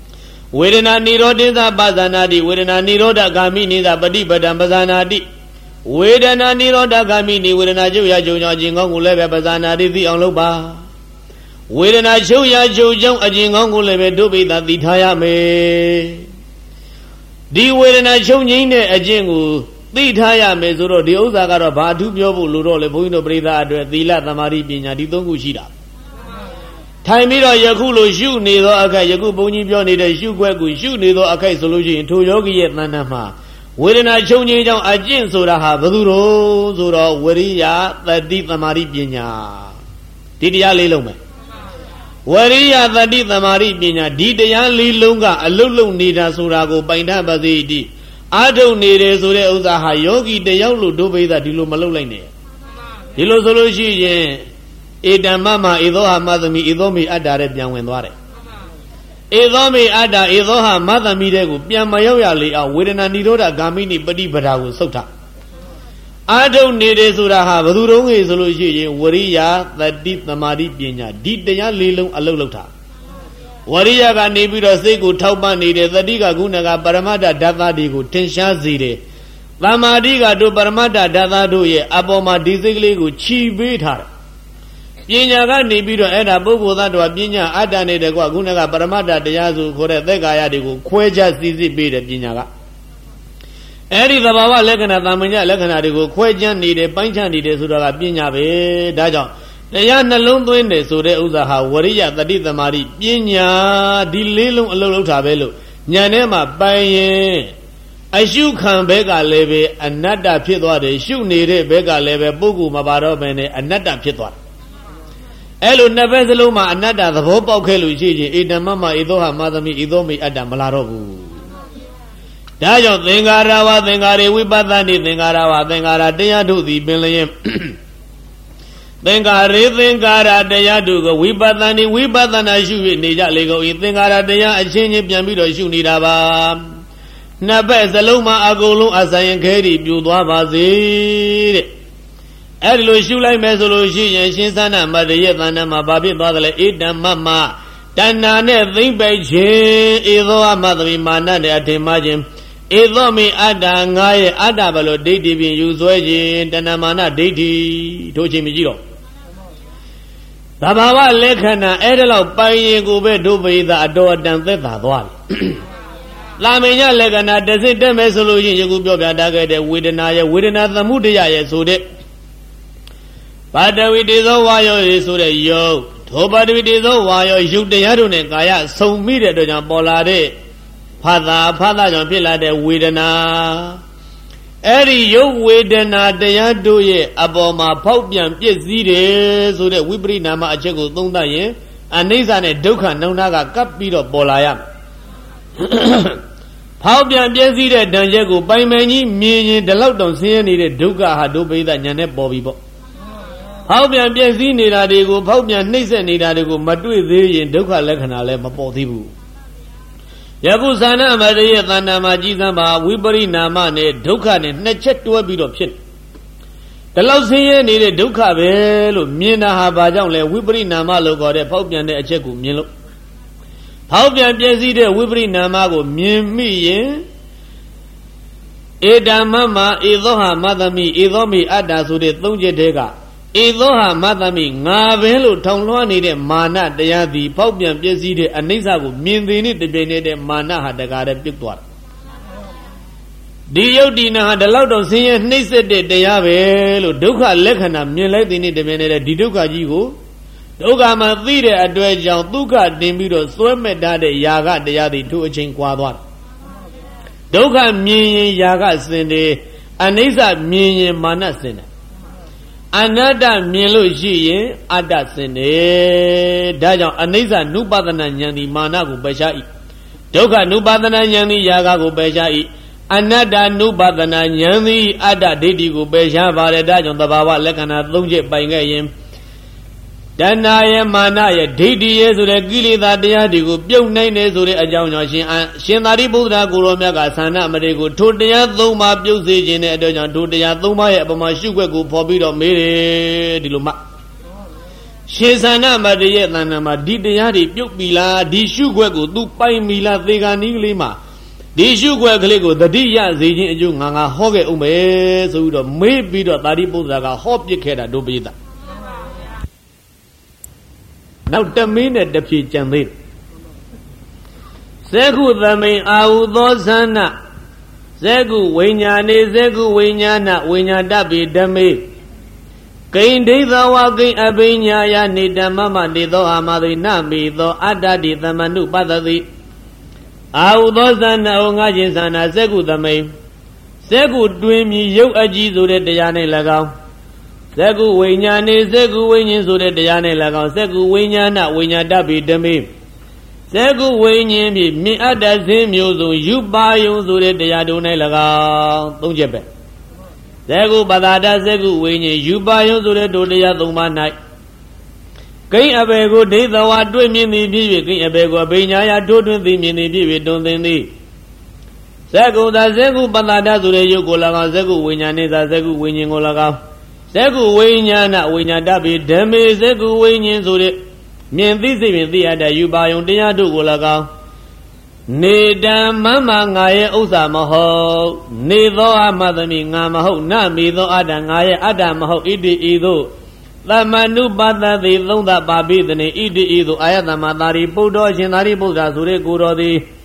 ဝေဒနာနိရောဓိသပဇာနာတိဝေဒနာနိရောဓဂာမိနိသပฏิပဒံပဇာနာတိဝေဒနာနိရောဓဂာမိနိဝေဒနာချုပ်ရချုပ်ကြောင့်အကျင့်ကောင်းကိုလည်းပဲပဇာနာတိသိအောင်လုပ်ပါဝေဒနာချုပ်ရချုပ်ကြောင့်အကျင့်ကောင်းကိုလည်းပဲဒုပိသသိထားရမယ်ဒီဝေဒနာချုပ်ငိမ့်တဲ့အကျင့်ကိုသိထားရမယ်ဆိုတော့ဒီဥစ္စာကတော့ဘာအထူးပြောဖို့လိုတော့လေဘုန်းကြီးတို့ပရိသတ်အတွက်သီလသမာဓိပညာဒီသုံးခုရှိတာထိုင်ပြီးတော့ယခုလိုရှုနေသောအခိုက်ယခုဘုန်းကြီးပြောနေတဲ့ရှုွက်ကိုရှုနေသောအခိုက်ဆိုလို့ရှိရင်ထိုယောဂီရဲ့တဏ္ဍာမှာဝေဒနာချုပ်ငိမ့်ကြောင့်အကျင့်ဆိုတာဟာဘယ်သူတော့ဆိုတော့ဝရိယသတိသမာဓိပညာဒီတရားလေးလုံးမယ်ဝရိယသတိသမာဓိပညာဒီတရားလေးလုံးကအလုတ်လုံနေတာဆိုတာကိုပိုင်တတ်ပါစေတိအာထုံနေတယ်ဆိုတဲ့ဥစ္စာဟာယောဂီတယောက်လို့ဒုဗိဒဒီလိုမလုပ်လိုက်နဲ့ဒီလိုဆိုလို့ရှိရင်ဧတံမမဧသောဟာမသမီဧသောမေအတ္တာတဲ့ပြန်ဝင်သွားတယ်ဧသောမေအတ္တာဧသောဟာမသမီတဲ့ကိုပြန်မရောက်ရလေအောင်ဝေဒနာနိရောဓဂာမိနိပฏิပဒါကိုဆုတ်ထားအာထုံနေတယ်ဆိုတာဟာဘယ်သူတုံးကြီးဆိုလို့ရှိရင်ဝရိယသတိသမာဓိပညာဒီတရားလေးလုံးအလုပ်လုပ်ထားဝရိယကနေပြီးတော့စိတ်ကိုထောက်ပံ့နေတယ်သတိကခုနကပရမတ္ထဓာတ်သားတွေကိုထင်ရှားစေတယ်သမာဓိကတို့ပရမတ္ထဓာတ်သားတို့ရဲ့အပေါ်မှာဒီစိတ်ကလေးကိုခြီးပေးထားတယ်ပညာကနေပြီးတော့အဲ့ဒါပုဂ္ဂိုလ်သားတော်ပညာအတ္တနဲ့တကွခုနကပရမတ္ထတရားစုခေါ်တဲ့သက်ကာယတွေကိုခွဲခြားစီစစ်ပေးတယ်ပညာကအဲ့ဒီသဘာဝလက္ခဏာသာမညလက္ခဏာတွေကိုခွဲခြားနေတယ်ပိုင်းခြားနေတယ်ဆိုတာကပညာပဲဒါကြောင့်တရားနှလုံးသွင်းတယ်ဆိုတဲ့ဥစ္စာဟာဝရိယတတိသမာဓိပညာဒီလေးလုံးအလုံးလုံးထားပဲလို့ဉာဏ်ထဲမှာပိုင်ရင်အရှုခံဘက်ကလည်းပဲအနတ္တဖြစ်သွားတယ်ရှုနေတဲ့ဘက်ကလည်းပဲပုဂ္ဂိုလ်မပါတော့ဘဲနဲ့အနတ္တဖြစ်သွားတယ်အဲ့လိုနှစ်ဘက်စလုံးမှာအနတ္တသဘောပေါက်ခဲ့လို့ရှိရင်ဧတမမဧသောဟာမသမီဧသောမေအတ္တမလာတော့ဘူးဒါကြောင့်သင်္ကာရဝသင်္ကာရေဝိပဿနာသင်္ကာရဝသင်္ကာရတရားတို့သည်ပင်လျင်သင်္ကာရေသင်္ကာရတရားတို့ကိုဝိပဿနာဝိပဿနာရှု၍နေကြလေကုန်၏သင်္ကာရတရားအချင်းချင်းပြန်ပြီးတော့ရှုနေတာပါနှစ်ဘက်စလုံးမှာအကုန်လုံးအဆိုင်ခဲတွေပြိုသွားပါစေတဲ့အဲ့ဒီလိုရှုလိုက်မယ်ဆိုလို့ရှိရင်ရှင်သန္တာမတ္တရဲ့သန္တာမှာဘာဖြစ်သွားသလဲဧတမမတဏ္ဏနဲ့သိမ့်ပိတ်ခြင်းဧသောအမသမီမာနနဲ့အထင်မှားခြင်းဧသောမေအတ္တငါရဲ့အတ္တဘလို့ဒိဋ္ဌိဖြင့်ယူဆွဲခြင်းတဏ္ဏမာနဒိဋ္ဌိတို့ချင်းမကြည့်တော့သဘာဝလက္ခဏာအဲ့ဒါလောက်ပိုင်ရင်ကိုပဲဒုပိသအတော်အတန်သက်သာသွားပြီလာမညလက္ခဏာတစ်စစ်တက်မယ်ဆိုလို့ရှိရင်ယခုပြောပြတာခဲ့တဲ့ဝေဒနာရဲ့ဝေဒနာသမှုတရားရဲ့ဆိုတဲ့ပါတဝိတေသောဝါယောရေဆိုတဲ့ယုတ်ထိုပါတဝိတေသောဝါယောယုတ်တရားတို့နဲ့ကာယဆုံမိတဲ့အတွက်ကြောင့်ပေါ်လာတဲ့ဖာသာဖာသာကြောင့်ဖြစ်လာတဲ့ဝေဒနာအဲ့ဒီယုတ်ဝေဒနာတရားတို့ရဲ့အပေါ်မှာဖောက်ပြန်ပြည့်စည်တယ်ဆိုတဲ့ဝိပရိနာမအချက်ကိုသုံးသပ်ရင်အနိစ္စနဲ့ဒုက္ခနှုံနာကကပ်ပြီးတော့ပေါ်လာရမယ်ဖောက်ပြန်ပြည့်စည်တဲ့ဓာတ်ချက်ကိုပိုင်ပိုင်ကြီးမြင်ရင်ဒီလောက်တောင်ဆင်းရဲနေတဲ့ဒုက္ခဟာဒုပိသညာနဲ့ပေါ်ပြီပေါ့ဖောက်ပြန်ပြည့်စည်နေတာတွေကိုဖောက်ပြန်နှိမ့်ဆက်နေတာတွေကိုမတွေ့သေးရင်ဒုက္ခလက္ခဏာလည်းမပေါ်သေးဘူးယခုသန္တာမတရဲ့သန္တာမှာကြီးစမ်းပါဝိပရိနာမနဲ့ဒုက္ခနဲ့နှစ်ချက်တွဲပြီးတော့ဖြစ်ဒီလောက်ဆင်းရဲနေတဲ့ဒုက္ခပဲလို့မြင်တာဟာဘာကြောင့်လဲဝိပရိနာမလို့ခေါ်တဲ့ဖောက်ပြန်တဲ့အချက်ကိုမြင်လို့ဖောက်ပြန်ပြည့်စည်တဲ့ဝိပရိနာမကိုမြင်မိရင်ဧတမမဧသောဟာမသမီဧသောမေအတ္တဆိုတဲ့သုံးချက်တည်းကဧသောဟာမသမီငါပဲလို့ထောင်လွှမ်းနေတဲ့မာနတရားသည်ဖောက်ပြန်ပြည့်စည်တဲ့အနိစ္စကိုမြင်သိနေတပြိုင်တည်းတဲ့မာနဟာတကားတည်းပြုတ်သွားတယ်ဒီယုတ်တိနာဟာဒီလောက်တော့ဆင်းရဲနှိမ့်ဆက်တဲ့တရားပဲလို့ဒုက္ခလက္ခဏာမြင်လိုက်သိနေတပြိုင်တည်းတဲ့ဒီဒုက္ခကြီးကိုဒုက္ခမှာသိတဲ့အတွက်ကြောင့်ဒုက္ခတင်ပြီးတော့စွဲမဲ့ထားတဲ့ຢာကတရားသည်ထိုအချိန်ကွာသွားတယ်ဒုက္ခမြင်ရင်ຢာကစင်တယ်အနိစ္စမြင်ရင်မာနစင်တယ်အနတ္တမြင်လို့ရှိရင်အတ္တစင်တယ်ဒါကြောင့်အနိစ္စနုပဒနာဉာဏ်ဒီမာနကိုပယ်ရှား၏ဒုက္ခနုပဒနာဉာဏ်ဒီຢာကကိုပယ်ရှား၏အနတ္တနုပဒနာဉာဏ်ဒီအတ္တဒိဋ္ဌိကိုပယ်ရှားပါတယ်ဒါကြောင့်သဘာဝလက္ခဏာသုံးချက်ပိုင်ခဲ့ရင်တဏှာရဲ့မာနရဲ့ဒိဋ္ဌိရဲ့ဆိုတဲ့ကိလေသာတရားတွေကိုပြုတ်နိုင်တယ်ဆိုတဲ့အကြောင်းကြောင့်ရှင်ရှင်သာရိပုတ္တရာကိုရောမြတ်ကသန္တာမတေကိုထိုတရားသုံးပါးပြုတ်စေခြင်းတဲ့အတွက်ကြောင့်ထိုတရားသုံးပါးရဲ့အပေါ်မှာရှုွက်ကိုဖော်ပြီးတော့မေးတယ်ဒီလိုမှဒရှင်သာနာမတရဲ့တဏ္ဍာမှာဒီတရားတွေပြုတ်ပြီလားဒီရှုခွက်ကိုသူပိုင်ပြီလားသေခါနီးကလေးမှာဒီရှုခွက်ကလေးကိုတတိယစေခြင်းအကျိုးငါငါဟောခဲ့ဦးမယ်ဆိုပြီးတော့မေးပြီးတော့သာရိပုတ္တရာကဟောပြစ်ခဲ့တာတို့ပိသနောက်တမင်းနဲ့တဖြည့်ကြံသေးဇေကုသမိန်အာဟုသောဇန္နဇေကုဝိညာဏေဇေကုဝိညာဏဝိညာတပိဓမေဂိဉ္ဒိသဝဂိဉ္အဘိညာယနေဓမ္မမနေသောအာမသိနမေသောအတ္တတိသမနုပတ္တိအာဟုသောဇန္နဩငါခြင်းဇန္နာဇေကုသမိန်ဇေကုတွင်မြည်ရုပ်အကြီးဆိုတဲ့တရားနဲ့၎င်းဇေကုဝိညာဏေဇေကုဝိညာဉ်ဆိုတဲ့တရားနဲ့၎င်းဇေကုဝိညာဏဝိညာတပိဓမေဇေကုဝိညာဉ်ဖြင့်မြင်အပ်တဲ့ဇင်းမျိုးစုံယူပါယုံဆိုတဲ့တရားတို့၌၎င်းသုံးချက်ပဲဇေကုပတ္တာဒဇေကုဝိညာဉ်ယူပါယုံဆိုတဲ့တို့တရားသုံးပါး၌ဂိဉ္အဘေကိုဒိသဝတွေ့မြင်သည်ဖြစ်၍ဂိဉ္အဘေကိုအဘိညာယထိုးထွင်းသည်မြင်သည်ဖြစ်၍တွင်သင်သည်ဇေကုသာဇေကုပတ္တာဒဆိုတဲ့ယုတ်ကို၎င်းဇေကုဝိညာဉ်နှင့်သာဇေကုဝိညာဉ်ကို၎င်းဇေကုဝိညာဏဝိညာတပိဓမေဇေကုဝိညာဉ်ဆိုတဲ့မြင်သိစိတ်ဖြင့်သိရတဲ့ယူပါယုံတရားတို့ကို၎င်းနေတံမမငါရဲ့ဥစ္စာမဟုတ်နေသောအမသမိငါမဟုတ်နမေသောအတ္တငါရဲ့အတ္တမဟုတ်ဣတိဤသို့သမနုပတ္တိသုံးသပါပိသနေဣတိဤသို့အာယတမသာရိပုတ္တောရှင်သာရိပုတ္တရာဆိုတဲ့ကိုတော်သည်